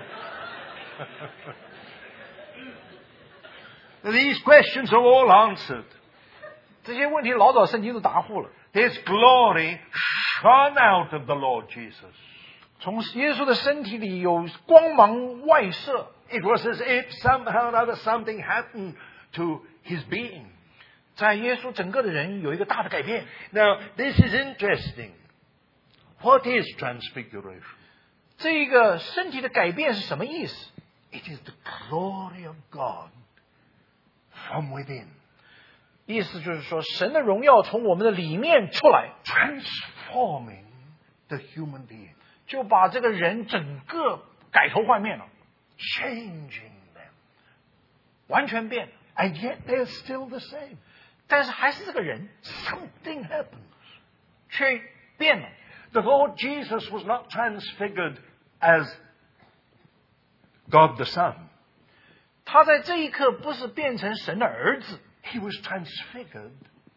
These questions are all answered. 这些问题老早圣经都答复了。 His glory shone out of the Lord Jesus. 从耶稣的身体里有光芒外射。 It was as if somehow or other something happened to his being. 在耶稣整个的人有一个大的改变。 Now, this is interesting. What is transfiguration? 这个身体的改变是什么意思？ It is the glory of God from within. 意思就是说，神的荣耀从我们的里面出来， Transforming the human being. 就把这个人整个改头换面了， Changing them. 完全变了。 And yet they're still the same. 但是还是这个人， Something happens. 却变了。 The Lord Jesus was not transfigured as God the Son. 他在这一刻不是变成神的儿子， He was transfigured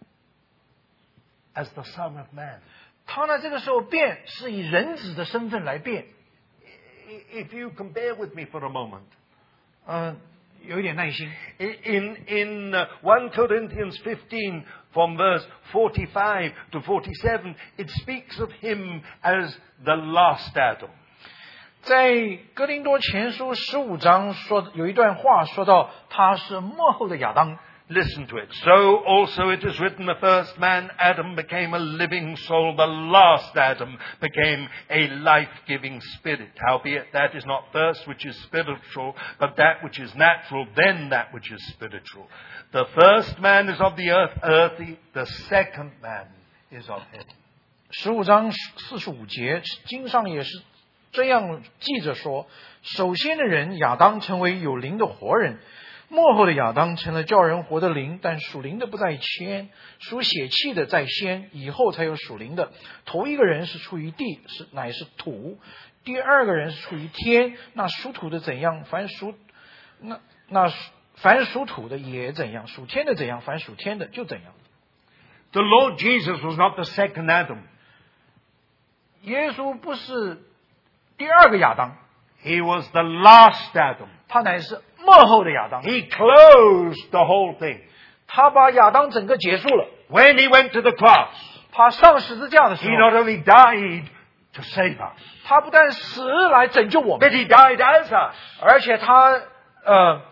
as the Son of Man. 他呢这个时候变是以人子的身份来变。 If you can bear with me for a moment. 嗯，有一点耐心。 In, in uh, First Corinthians fifteen, from verse forty-five to forty-seven, it speaks of him as the last Adam. 在哥林多前书十五章说有一段话说到他是末后的亚当。 Listen to it. So also it is written, the first man, Adam, became a living soul. The last Adam became a life-giving spirit. Howbeit that is not first which is spiritual, but that which is natural, then that which is spiritual. The first man is of the earth, earthy. The second man is of heaven. 十五章四十五节，经上也是这样记着说：首先的人亚当成为有灵的活人。末后的亚当成了叫人活的灵，但属灵的不在先，属血气的在先，以后才有属灵的。头一个人是出于地，是乃是土；第二个人是出于天。那属土的怎样，凡属那那凡属土的也怎样，属天的怎样，凡属天的就怎样。 The Lord Jesus was not the second Adam. 耶稣不是第二个亚当， He was the last Adam. 他乃是末后的亚当。 He closed the whole thing. 他把亚当整个结束了。 When he went to the cross, 他上十字架的时 he 候， not only died to save us, 他不但死来拯救我 but 们， he died as us. 而且他呃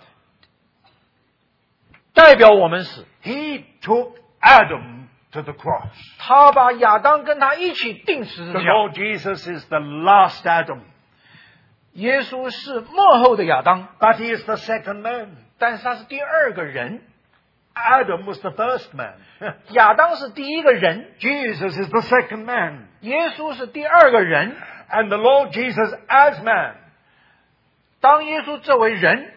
代表我们死。 He took Adam to the cross. 他把亚当跟他一起钉十字 The 架。 Lord Jesus is the last Adam, 耶稣是末后的亚当， but he is the second man. 但是他是第二个人。 Adam was the first man. 亚当是第一个人， Jesus is the second man. 耶稣是第二个人。 And the Lord Jesus as man 当耶稣这为人，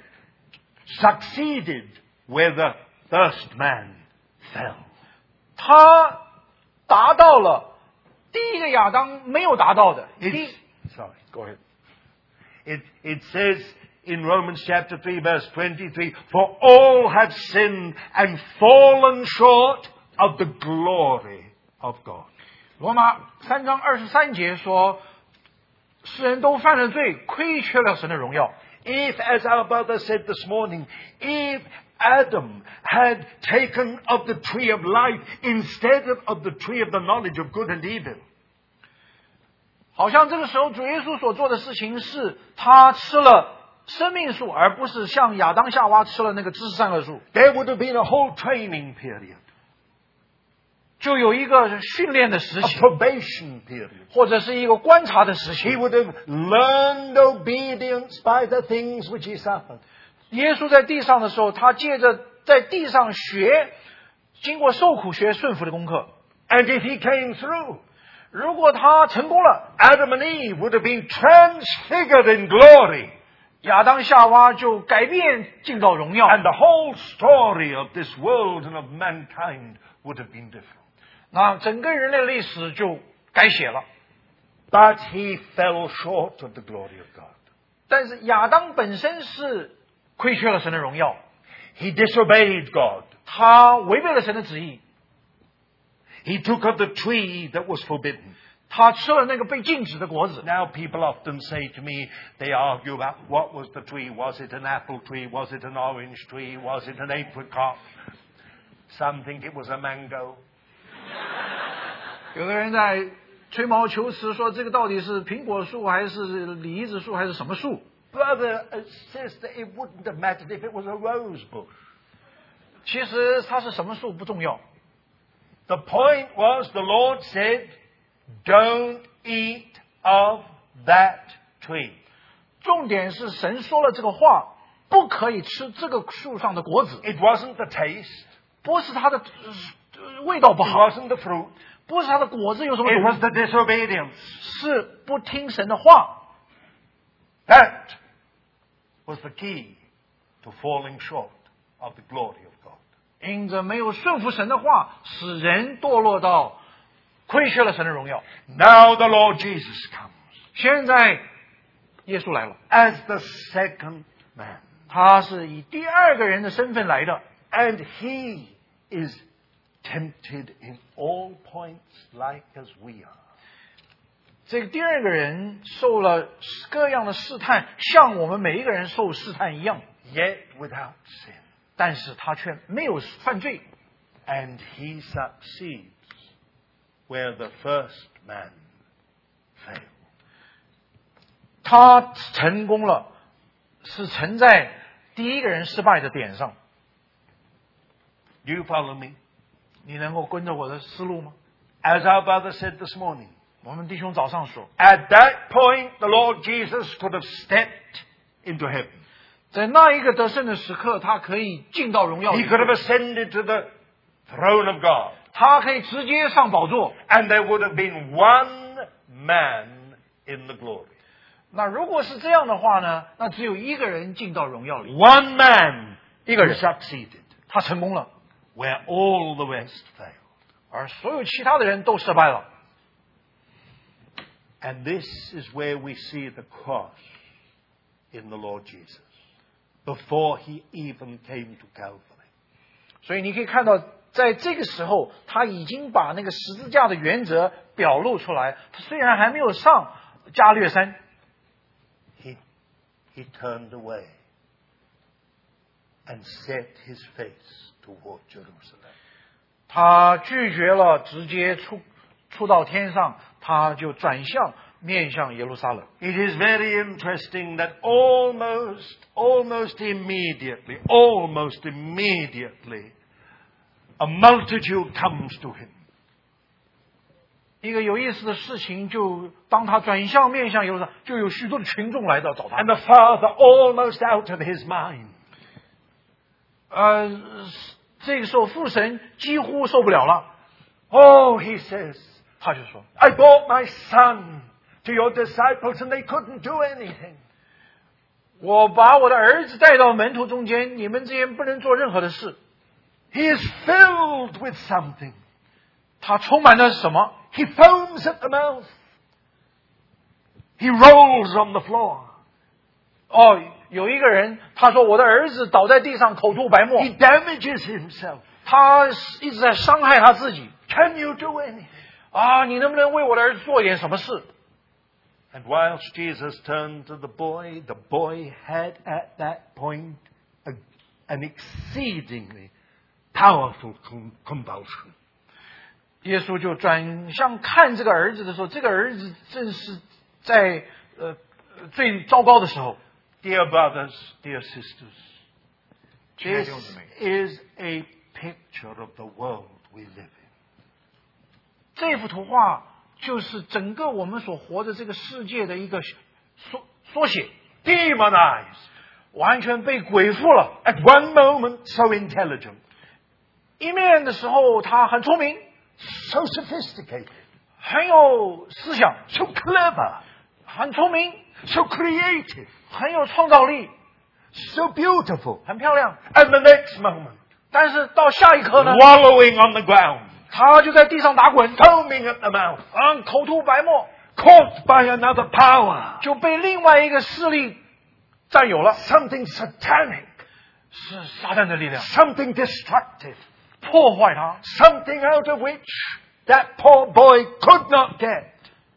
succeeded where the first man fell. 他达到了第一个亚当没有达到的。 It's, sorry, go ahead. It, it says in Romans chapter three verse twenty-three, for all have sinned and fallen short of the glory of God. 罗马三章二十三节说，世人都犯了罪，亏缺了神的荣耀。 If, as our brother said this morning, if Adam had taken of the tree of life instead of, of the tree of the knowledge of good and evil, 好像这个时候主耶稣所做的事情是他吃了生命树，而不是像亚当夏娃吃了那个知识善恶树。 there would have been a whole training period, 就有一个训练的时 a 期， probation period. 或者是一个观察的时 He 期。 would have learned obedience by the things which he suffered. 耶稣在地上的时候，他借着在地上学，经过受苦学顺服的功课。 And if he came through, 如果他成功了， Adam and Eve would have been transfigured in glory. 亚当夏娃就改变进到荣耀， And the whole story of this world and of mankind would have been different. 那整个人类历史就改写了。 But he fell short of the glory of God. 但是亚当本身是亏缺了神的荣耀， He disobeyed God. 他违背了神的旨意， He took of the tree that was forbidden. 他吃了那个被禁止的果子。 Now people often say to me, they argue about what was the tree. Was it an apple tree? Was it an orange tree? Was it an apricot? Some think it was a mango. 有的人在吹毛求疵，说这个到底是苹果树还是梨子树还是什么树？ Brother uh, says that it wouldn't have mattered if it was a rose bush. 其实它是什么树不重要。 The point was the Lord said, don't eat of that tree. 重点是神说了这个话，不可以吃这个树上的果子。 It wasn't the taste. 不是它的、呃、味道不 It 好， wasn't the fruit. 不是它的果子有什么 It 毒， was the disobedience. 是不听神的话。 That was the key to falling short of the glory of God. 因着没有顺服神的话，使人堕落到亏缺了神的荣耀。 Now the Lord Jesus comes 现在耶稣来了， as the second man. 他是以第二个人的身份来的， And he is tempted in all points like as we are. 这个第二个人受了各样的试探，像我们每一个人受试探一样， Yet without sin. 但是他却没有犯罪。 And he succeeds where the first man failed. 他成功了，是成在第一个人失败的点上。 Do you follow me? 你能够跟着我的思路吗？ As our brother said this morning, 我们弟兄早上说， at that point the Lord Jesus could have stepped into heaven. 在那一个得胜的时刻，他可以进到荣耀 He 里， could have ascended to the throne of God. 他可以直接上宝座。 And there would have been one man in the glory. 那如果是这样的话呢？那只有一个人进到荣耀里， One man 一个 who 人 succeeded 他成功了， where all the rest failed. 而所有其他的人都失败了。 And this is where we see the cross in the Lord Jesus before he even came to Calvary. 所以你可以看到，在这个时候，他已经把那个十字架的原则表露出来。他虽然还没有上加略山， He, he turned away and set his face toward Jerusalem. 他拒绝了直接出出到天上，他就转向面向耶路撒冷。 It is very interesting that almost, almost immediately, almost immediately, a multitude comes to him. 一个有意思的事情，就当他转向面向耶路撒冷，就有许多的群众来到找他 And。the father, almost out of his mind, 呃，这个时候父神几乎受不了了， oh, he says, 他就说 I brought my son to your disciples and they couldn't do anything.：“ 我把我的儿子带到门徒中间，你们这些不能做任何的事。 He is filled with something. ” 他充满了什么？ He foams at the mouth. He rolls on the floor. 哦，有一个人他说：“我的儿子倒在地上，口吐白沫。 He damages himself. ” 他一直在伤害他自己 Can you do anything? 啊！你能不能为我的儿子做一点什么事？ And whilst Jesus turned to the boy, the boy had at that point a, an exceedingly powerful con- convulsion. 耶稣就转向看这个儿子的时候，这个儿子正是在呃最糟糕的时候。 Dear brothers, dear sisters, 亲爱的 this 弟兄姊妹， is a picture of the world we live in. 这幅图画就是整个我们所活的这个世界的一个缩缩写， Demonized. 完全被鬼附了。 At one moment, so intelligent, 一面的时候他很聪明， so sophisticated, 很有思想， so clever, 很聪明， so creative, 很有创造力， so beautiful. 很漂亮。 And the next moment, 但是到下一刻呢， wallowing on the ground, 他就在地上打滚， foaming at the mouth, 嗯，口吐白沫， caught by another power, 就被另外一个势力占有了， something satanic, 是撒旦的力量， something destructive, 破坏他， something out of which that poor boy could not get.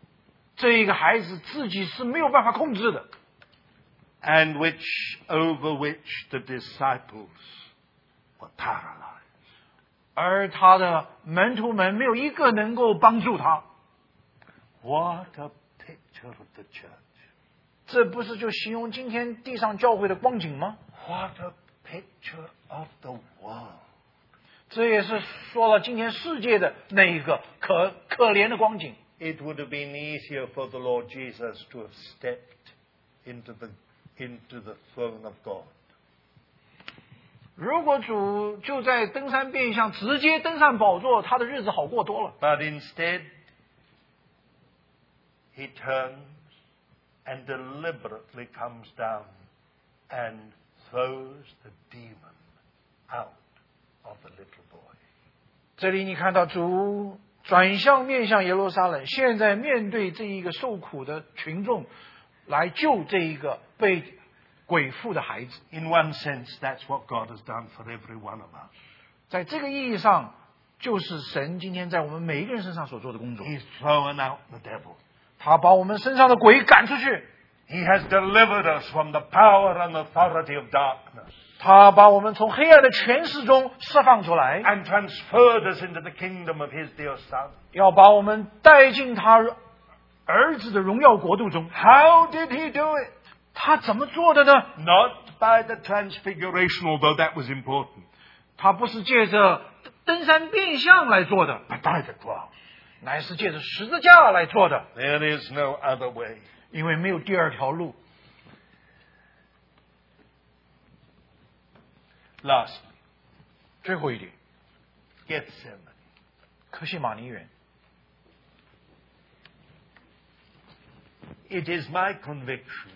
这一个孩子自己是没有办法控制的， and which over which the disciples were paralyzed. 而他的门徒们没有一个能够帮助他。 What a picture of the church. 这不是就形容今天地上教会的光景吗？ What a picture of the world. 这也是说了今天世界的那一个可可怜的光景。 It would have been easier for the Lord Jesus to have stepped into the, into the throne of God. 如果主就在登山变相直接登上宝座，他的日子好过多了。 But instead, he turns and deliberately comes down and throws the demon out of the little boy. 这里你看到主转向面向耶路撒冷，现在面对这一个受苦的群众，来救这一个被鬼附的孩子。 In one sense, that's what God has done for every one of us. 在这个意义上，就是神今天在我们每一个人身上所做的工作。 He's thrown out the devil. 他把我们身上的鬼赶出去， He has delivered us from the power and authority of darkness 他把我们从黑暗的权势中释放出来， and transferred us into the kingdom of His dear Son. 要把我们带进他儿子的荣耀国度中。 How did He do it? 他怎么做的呢？ Not by the transfiguration, although that was important, 他不是借着登山变相来做的， but by the cross. 乃是借着十字架来做的， There is no other way. 因为没有第二条路。 Lastly, 最后一点， Gethsemane. 客西马尼园。 It is my conviction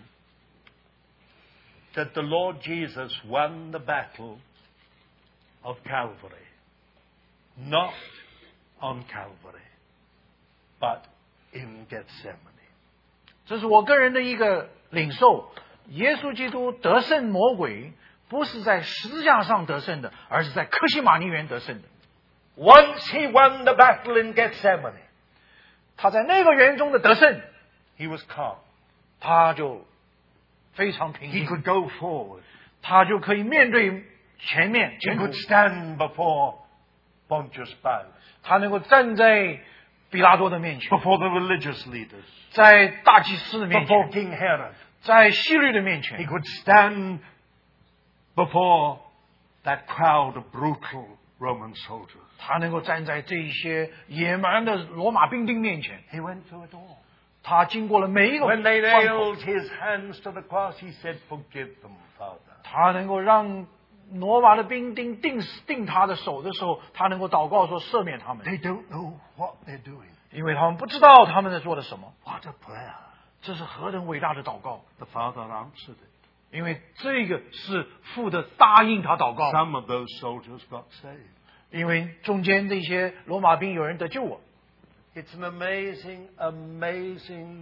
that the Lord Jesus won the battle of Calvary, not on Calvary, but in Gethsemane. 这是我个人的一个领受。耶稣基督得胜魔鬼，不是在十字架上得胜的，而是在客西马尼园得胜的。 Once he won the battle in Gethsemane, 他在那个园中的得胜， he was calm. 他就非常平 He 静， could go forward. 他就可以面对前面 He 前途 could，stand before Pontius Pilate, 他能够站在比拉多的面前， before the religious leaders, 在大祭司的面 before 前， King Herod. 在希律的面 He 前， could stand before that crowd of brutal Roman soldiers. 他能够站在这一些野蛮的罗马兵丁面前。 He went through it all. 他经过了每一个 When they 关口， nailed his hands to the cross, he said, "Forgive them, Father." 他能够让罗马的兵丁定定他的手的时候，他能够祷告说赦免他们， They don't know what they're doing. 因为他们不知道他们在做的什么。 What a prayer. 这是何等伟大的祷告！ The Father answered it. 因为这个是父的答应他祷告， Some of those soldiers got saved. 因为中间这些罗马兵有人得救我。 It's an amazing, amazing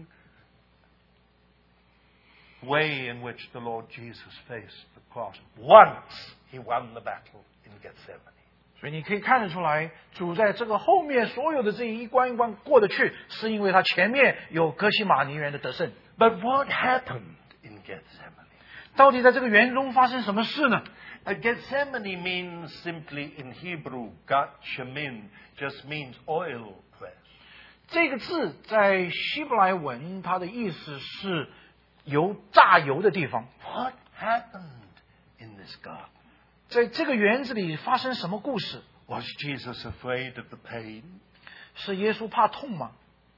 way in which the Lord Jesus faced the cross. Once he won the battle in Gethsemane. 所以你可以看得出来，主在这个后面所有的这一关一关过得去，是因为他前面有哥西马尼园的得胜。 But what happened in Gethsemane? 到底在这个园中发生什么事呢？ Uh, Gethsemane means simply in Hebrew, Gat Shemin, just means oil press. 这个字在希伯来文，它的意思是油榨油的地方。 What happened in this garden? 在这个园子里发生什么故事？ Was Jesus afraid of the pain? 是耶稣怕痛吗？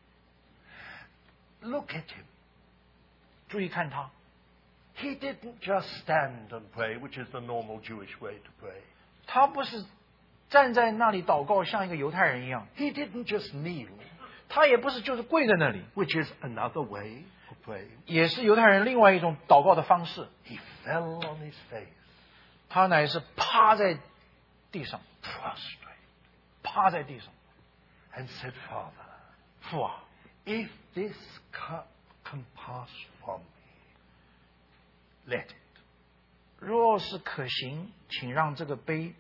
Look at him. 注意看他， He didn't just stand and pray, which is the normal Jewish way to pray. 他不是站在那里祷告，像一个犹太人一样， He didn't just kneel, 他也不是就是跪在那里， which is another way of praying. 也是犹太人另外一种祷告的方式。 He fell on his face, 他乃是趴在地上， prostrate, 趴在地上， and said, Father, 父啊， if this cup can pass from me, let it. 若是可行，请让这个杯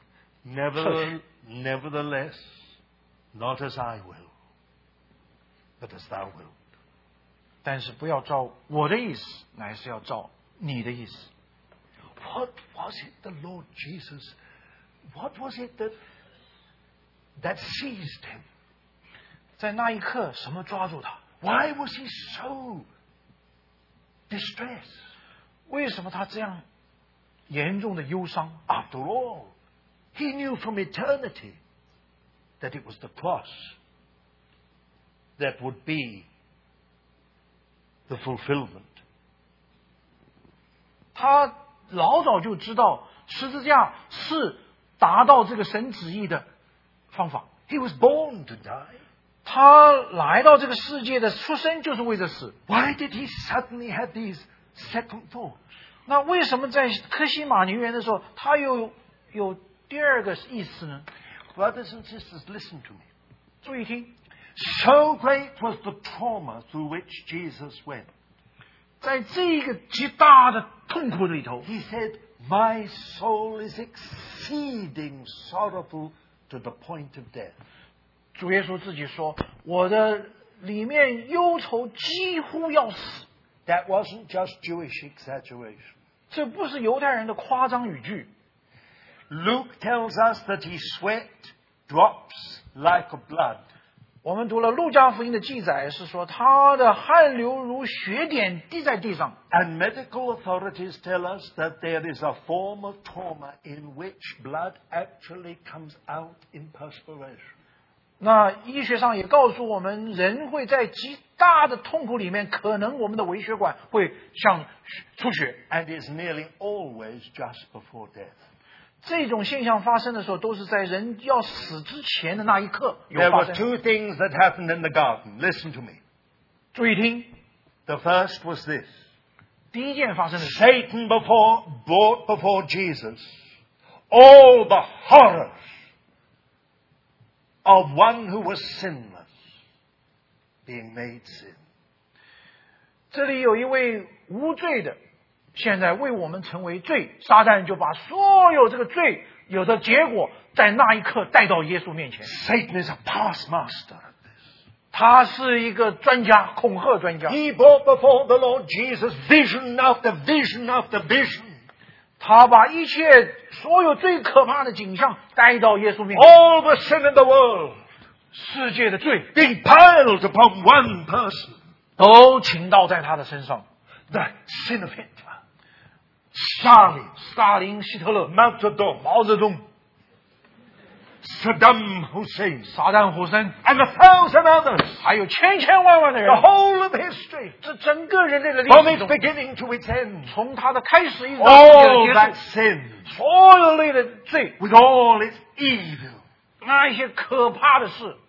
Never, nevertheless, not as I will, but as thou wilt. 但是不要照我的意思，乃是要照你的意思。 What was it the Lord Jesus, what was it that, that seized him? 在那一刻，什么抓住他？ Why was he so distressed? 为什么他这样严重的忧伤？ After all, he knew from eternity that it was the cross that would be the fulfillment. 他老早就知道十字架是达到这个神旨意的方法。 He was born to die. 他来到这个世界的出生就是为了死。 Why did he suddenly have these second thoughts? 那为什么在科西玛尼园的时候，他又有第二个意思呢？ Brothers and sisters, listen to me. 注意听， So great was the trauma through which Jesus went. 在这一个极大的痛苦里头， He said, My soul is exceeding sorrowful to the point of death. 主耶稣自己说：“我的里面忧愁几乎要死。” That wasn't just Jewish exaggeration. 这不是犹太人的夸张语句。 Luke tells us that he sweat drops like a blood. 我们读了路加福音的记载，是说他的汗流如血点滴在地上。 And medical authorities tell us that there is a form of trauma in which blood actually comes out in perspiration. 那医学上也告诉我们，人会在极大的痛苦里面，可能我们的微血管会像出血。 And it's nearly always just before death. 这种现象发生的时候，都是在人要死之前的那一刻有 There 发 were 生。 two things that happened in the garden. Listen to me. 注意听， The first was this. 第一件发生的是， Satan before, brought before Jesus all the horrors of one who was sinless being made sin. 这里有一位无罪的，现在为我们成为罪，撒旦就把所有这个罪有的结果，在那一刻带到耶稣面前。 Satan is a past master at this. 他是一个专家，恐吓专家。 He brought before the Lord Jesus vision after vision after vision. 他把一切所有最可怕的景象带到耶稣面前， All the sin in the world 世界的罪 being piled upon one person. 都倾倒在他的身上。 The sin of Hitler, Stalin, 萨林、希特勒、 Mao Zedong, 毛泽东、 Saddam Hussein, 撒旦、胡森， and a thousand others. 还有千千万万的 The 人， whole of history, 这整个人类的历 from 史 its 中， beginning to its end, 从他的开始一直到 all 结 that 束， sin 所有类的罪， with all its evil 那一些可怕的事，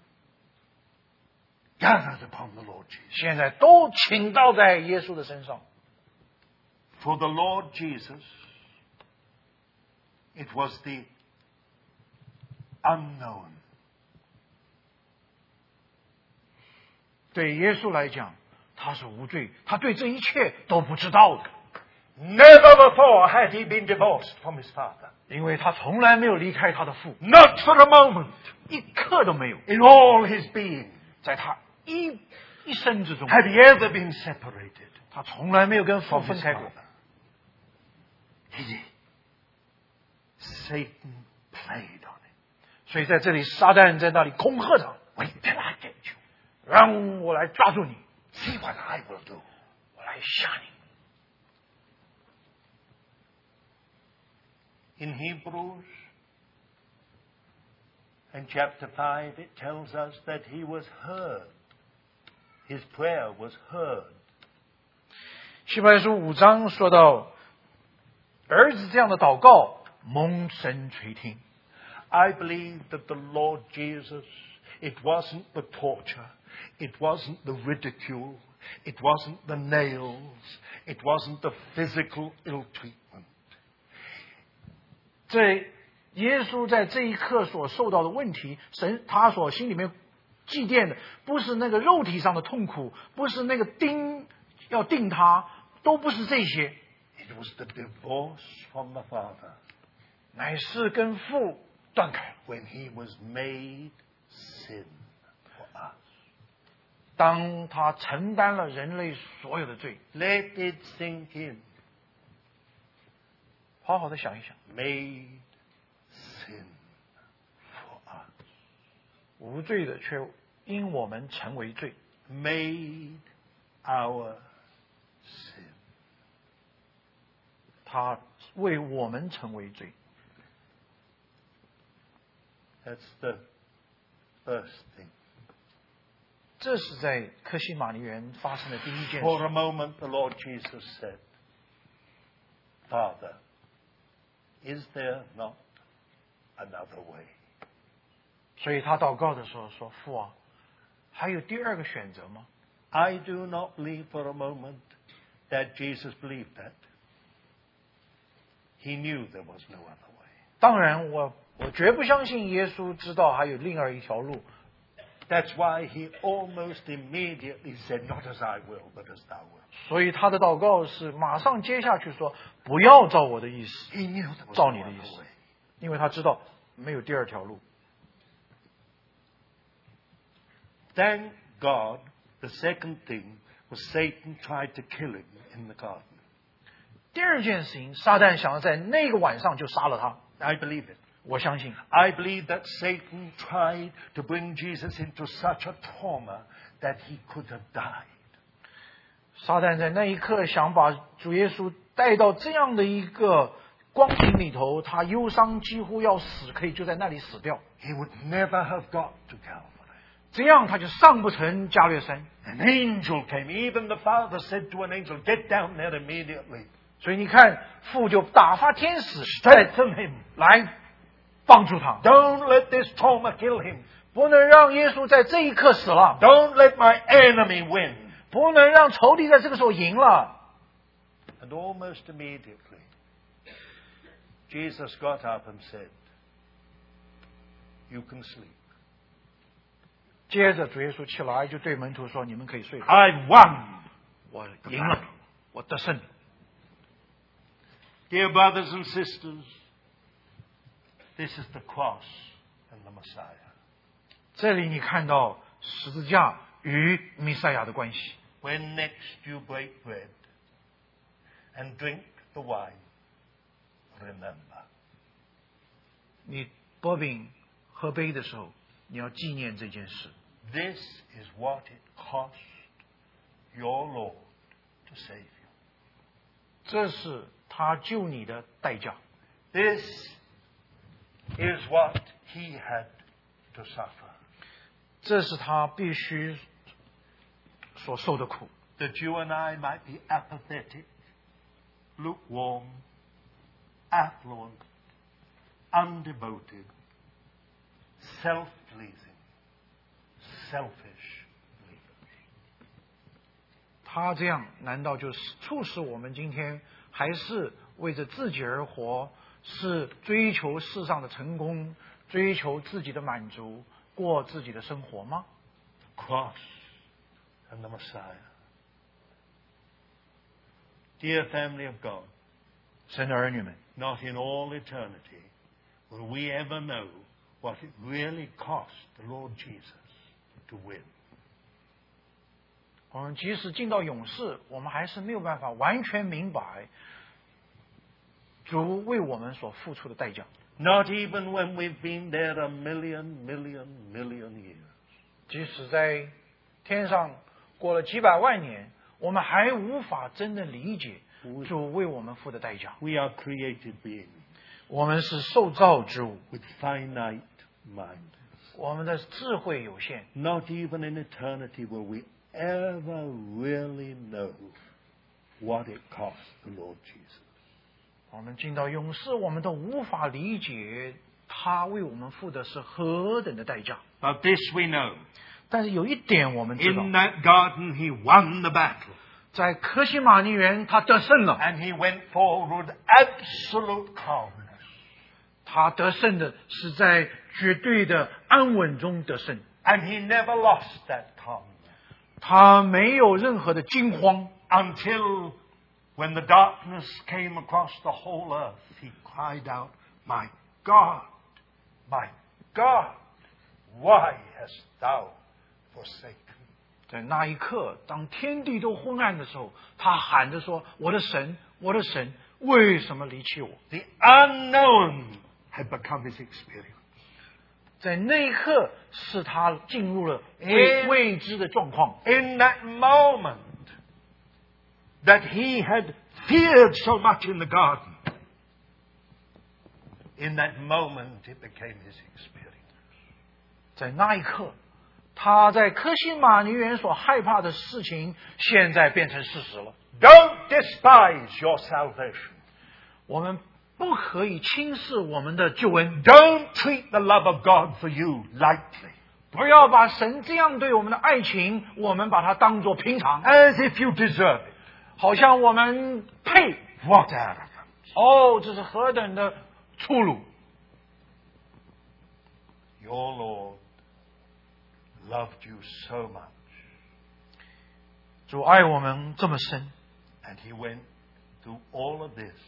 gathered upon the Lord Jesus. 现在都倾倒在耶稣的身上。 For the Lord Jesus, it was the unknown. 对耶稣来讲，他是无罪，他对这一切都不知道的， Never before had he been divorced from his father. 因为他从来没有离开他的父， Not for a moment 一刻都没有， in all his being 在他一一生之中， had he ever been separated 他从来没有跟父 from 分 his 开过。 father. He did. Satan played on him. 所以在这里，撒旦在那里恐吓他， Wait till I get you. 让我来抓住你， See what I will do. 我来吓你。 In Hebrews and chapter five, it tells us that he was heard. His prayer was heard. 希伯来书五章说到，儿子这样的祷告蒙神垂听。 I believe that the Lord Jesus, it wasn't the torture, it wasn't the ridicule, it wasn't the nails, it wasn't the physical ill treatment. 这耶稣在这一刻所受到的问题，神他所心里面祭奠的，不是那个肉体上的痛苦，不是那个钉要钉他，都不是这些， It was the divorce from the Father 乃是跟父断开， when he was made sin for us. 当他承担了人类所有的罪， Let it sink in. 好好的想一想， Made sin for us. 无罪的却因我们成为罪， Made our sin. 他为我们成为罪。 That's the first thing. 这是在客西马尼园发生的第一件 For 事。 a moment, the Lord Jesus said, Father, is there not another way? 所以他祷告的时候说：“父啊，还有第二个选择吗？” I do not believe for a moment that Jesus believed that. He knew there was no other way. 当然我，我绝不相信耶稣知道还有另外一条路。 That's why he almost immediately said, Not as I will, but as thou wilt. 所以他的祷告是马上接下去说：“不要照我的意思， He knew there was 照 no 你的意 other 思。” way. 因为他知道没有第二条路。 Thank God, the second thing was Satan tried to kill him in the garden. 第二件事情，撒旦想要在那个晚上就杀了他。 I believe it. 我相信， I believe that Satan tried to bring Jesus into such a trauma that he could have died. 撒旦在那一刻想把主耶稣带到这样的一个光景里头，他忧伤几乎要死，可以就在那里死掉。 He would never have got to Calvary. 这样他就上不成加略山。 An angel came. Even the Father said to an angel, Get down there immediately. 所以你看，父就打发天使 Strengthen him. 来帮助他， Don't let this trauma kill him. 不能让耶稣在这一刻死了， Don't let my enemy win. 不能让仇敌在这个时候赢了。 And almost immediately, Jesus got up and said, You can sleep. 接着主耶稣起来就对门徒说：“你们可以睡了， I won. 我赢了，我得胜了。” Dear brothers and sisters, this is the cross and the Messiah. 这里你看到十字架与弥赛亚的关系。 When next you break bread and drink the wine, remember. 你剥饼喝杯的时候，你要纪念这件事。 This is what it cost your Lord to save you. 这是他救你的代价， This is what he had to suffer. 这是他必须所受的苦， That you and I might be apathetic, lukewarm, affluent, undevoted, self-pleasing, selfish believers. 他这样难道就是促使我们今天还是为着自己而活，是追求世上的成功，追求自己的满足，过自己的生活吗？ Cross and the Messiah. Dear family of God, 神的儿女们， not in all eternity will we ever know what it really cost the Lord Jesus to win. 我们即使进到永世，我们还是没有办法完全明白主为我们所付出的代价。 Not even when we've been there a million, million, million years. 即使在天上过了几百万年，我们还无法真的理解主为我们付的代价。 We are created beings 我们是受造之物， with finite minds. 我们的智慧有限， Not even in eternity will we ever really know what it cost the Lord Jesus. 我们进到永世，我们都无法理解他为我们付的是何等的代价。 But this we know. 但是有一点我们知道， In that garden he won the battle. 在科西玛尼园他得胜了， And he went forward with absolute calmness. 他得胜的是在绝对的安稳中得胜， And he never lost that calmness. 他没有任何的惊慌， Until when the darkness came across the whole earth, he cried out, My God, my God, why hast thou forsaken me? 在那一刻，当天地都昏暗的时候，他喊着说：“我的神，我的神，为什么离弃我？” The unknown had become his experience. 在那一刻，是他进入了未未知的状况。 In that moment that he had feared so much in the garden, in that moment it became his experience. 在那一刻，他在科西玛尼园所害怕的事情，现在变成事实了。 Don't despise your salvation. 我们不可以轻视我们的救恩。 Don't treat the love of God for you lightly. 不要把神这样对我们的爱情，我们把它当作平常， As if you deserve it. 好像我们配。 What arrogance. 哦，这是何等的粗鲁！ Your Lord loved you so much. 主爱我们这么深， And he went through all of this.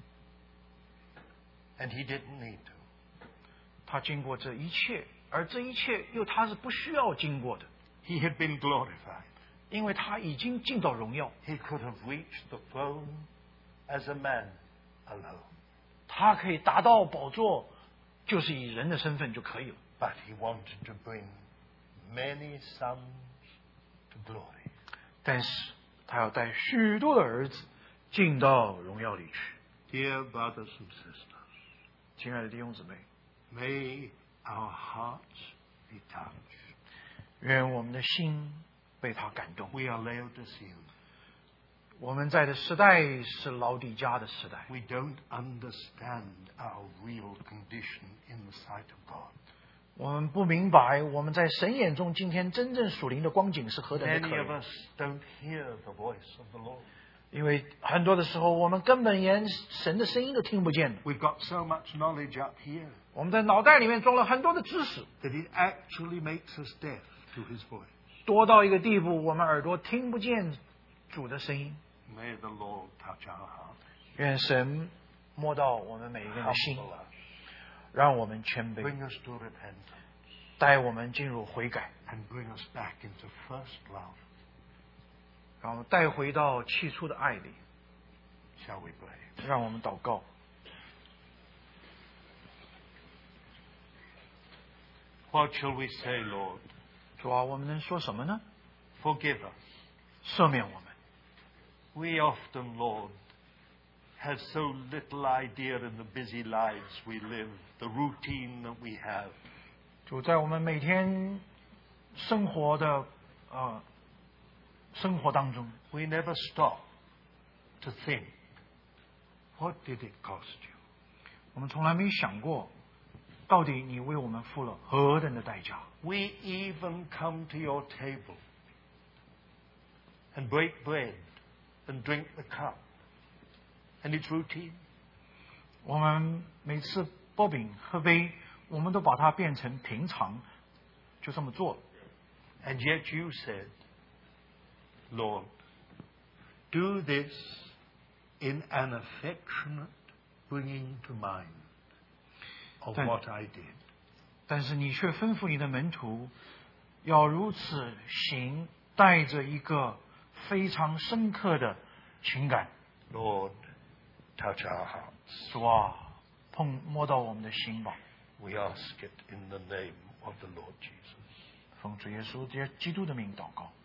And he didn't need to. 他经过这一切，而这一切又他是不需要经过的， He had been glorified. 因为他已经进到荣耀， He could have reached the throne as a man alone. 他可以达到宝座，就是以人的身份就可以了。 But he wanted to bring many sons to glory. 但是他要带许多的儿子进到荣耀里去。 Dear brothers and sisters, 亲爱的弟兄姊妹， may our hearts be touched. 愿我们的心被他感动。 We are Laodicean. 我们在的时代是老底嘉的时代， We don't understand our real condition in the sight of God. 我们不明白我们在神眼中今天真正属灵的光景是何等的可 Many of 怜。 us don't hear the voice of the Lord. 因为很多的时候，我们根本连神的声音都听不见。 We've got so much knowledge up here 我们在脑袋里面装了很多的知识， that it actually makes us deaf to his voice. 多到一个地步，我们耳朵听不见主的声音。 May the Lord touch our hearts. 愿神摸到我们每一个人的心， Humble us. 让我们谦卑， Bring us to repentance. 带我们进入悔改， And bring us back into first love. 然后带回到起初的爱里。 Shall we pray? 让我们祷告。 What shall we say, Lord? 主啊，我们能说什么呢？ Forgive us. 赦免我们。 We often, Lord, have so little idea in the busy lives we live, the routine that we have. 主在我们每天生活的呃生活当中， We never stop to think, what did it cost you? 我们从来没想过，到底你为我们付了何等的代价。 We even come to your table and break bread and drink the cup. And it's routine. 我们每次剥饼喝杯，我们都把它变成平常，就这么做。 And yet you said, Lord, do this in an affectionate bringing to mind of Thank- what I did. 但是你却吩咐你的门徒，要如此行，带着一个非常深刻的情感。 Lord, touch our hearts. 主啊，碰摸到我们的心吧。 We ask it in the name of the Lord Jesus. 奉主耶稣基督的名祷告。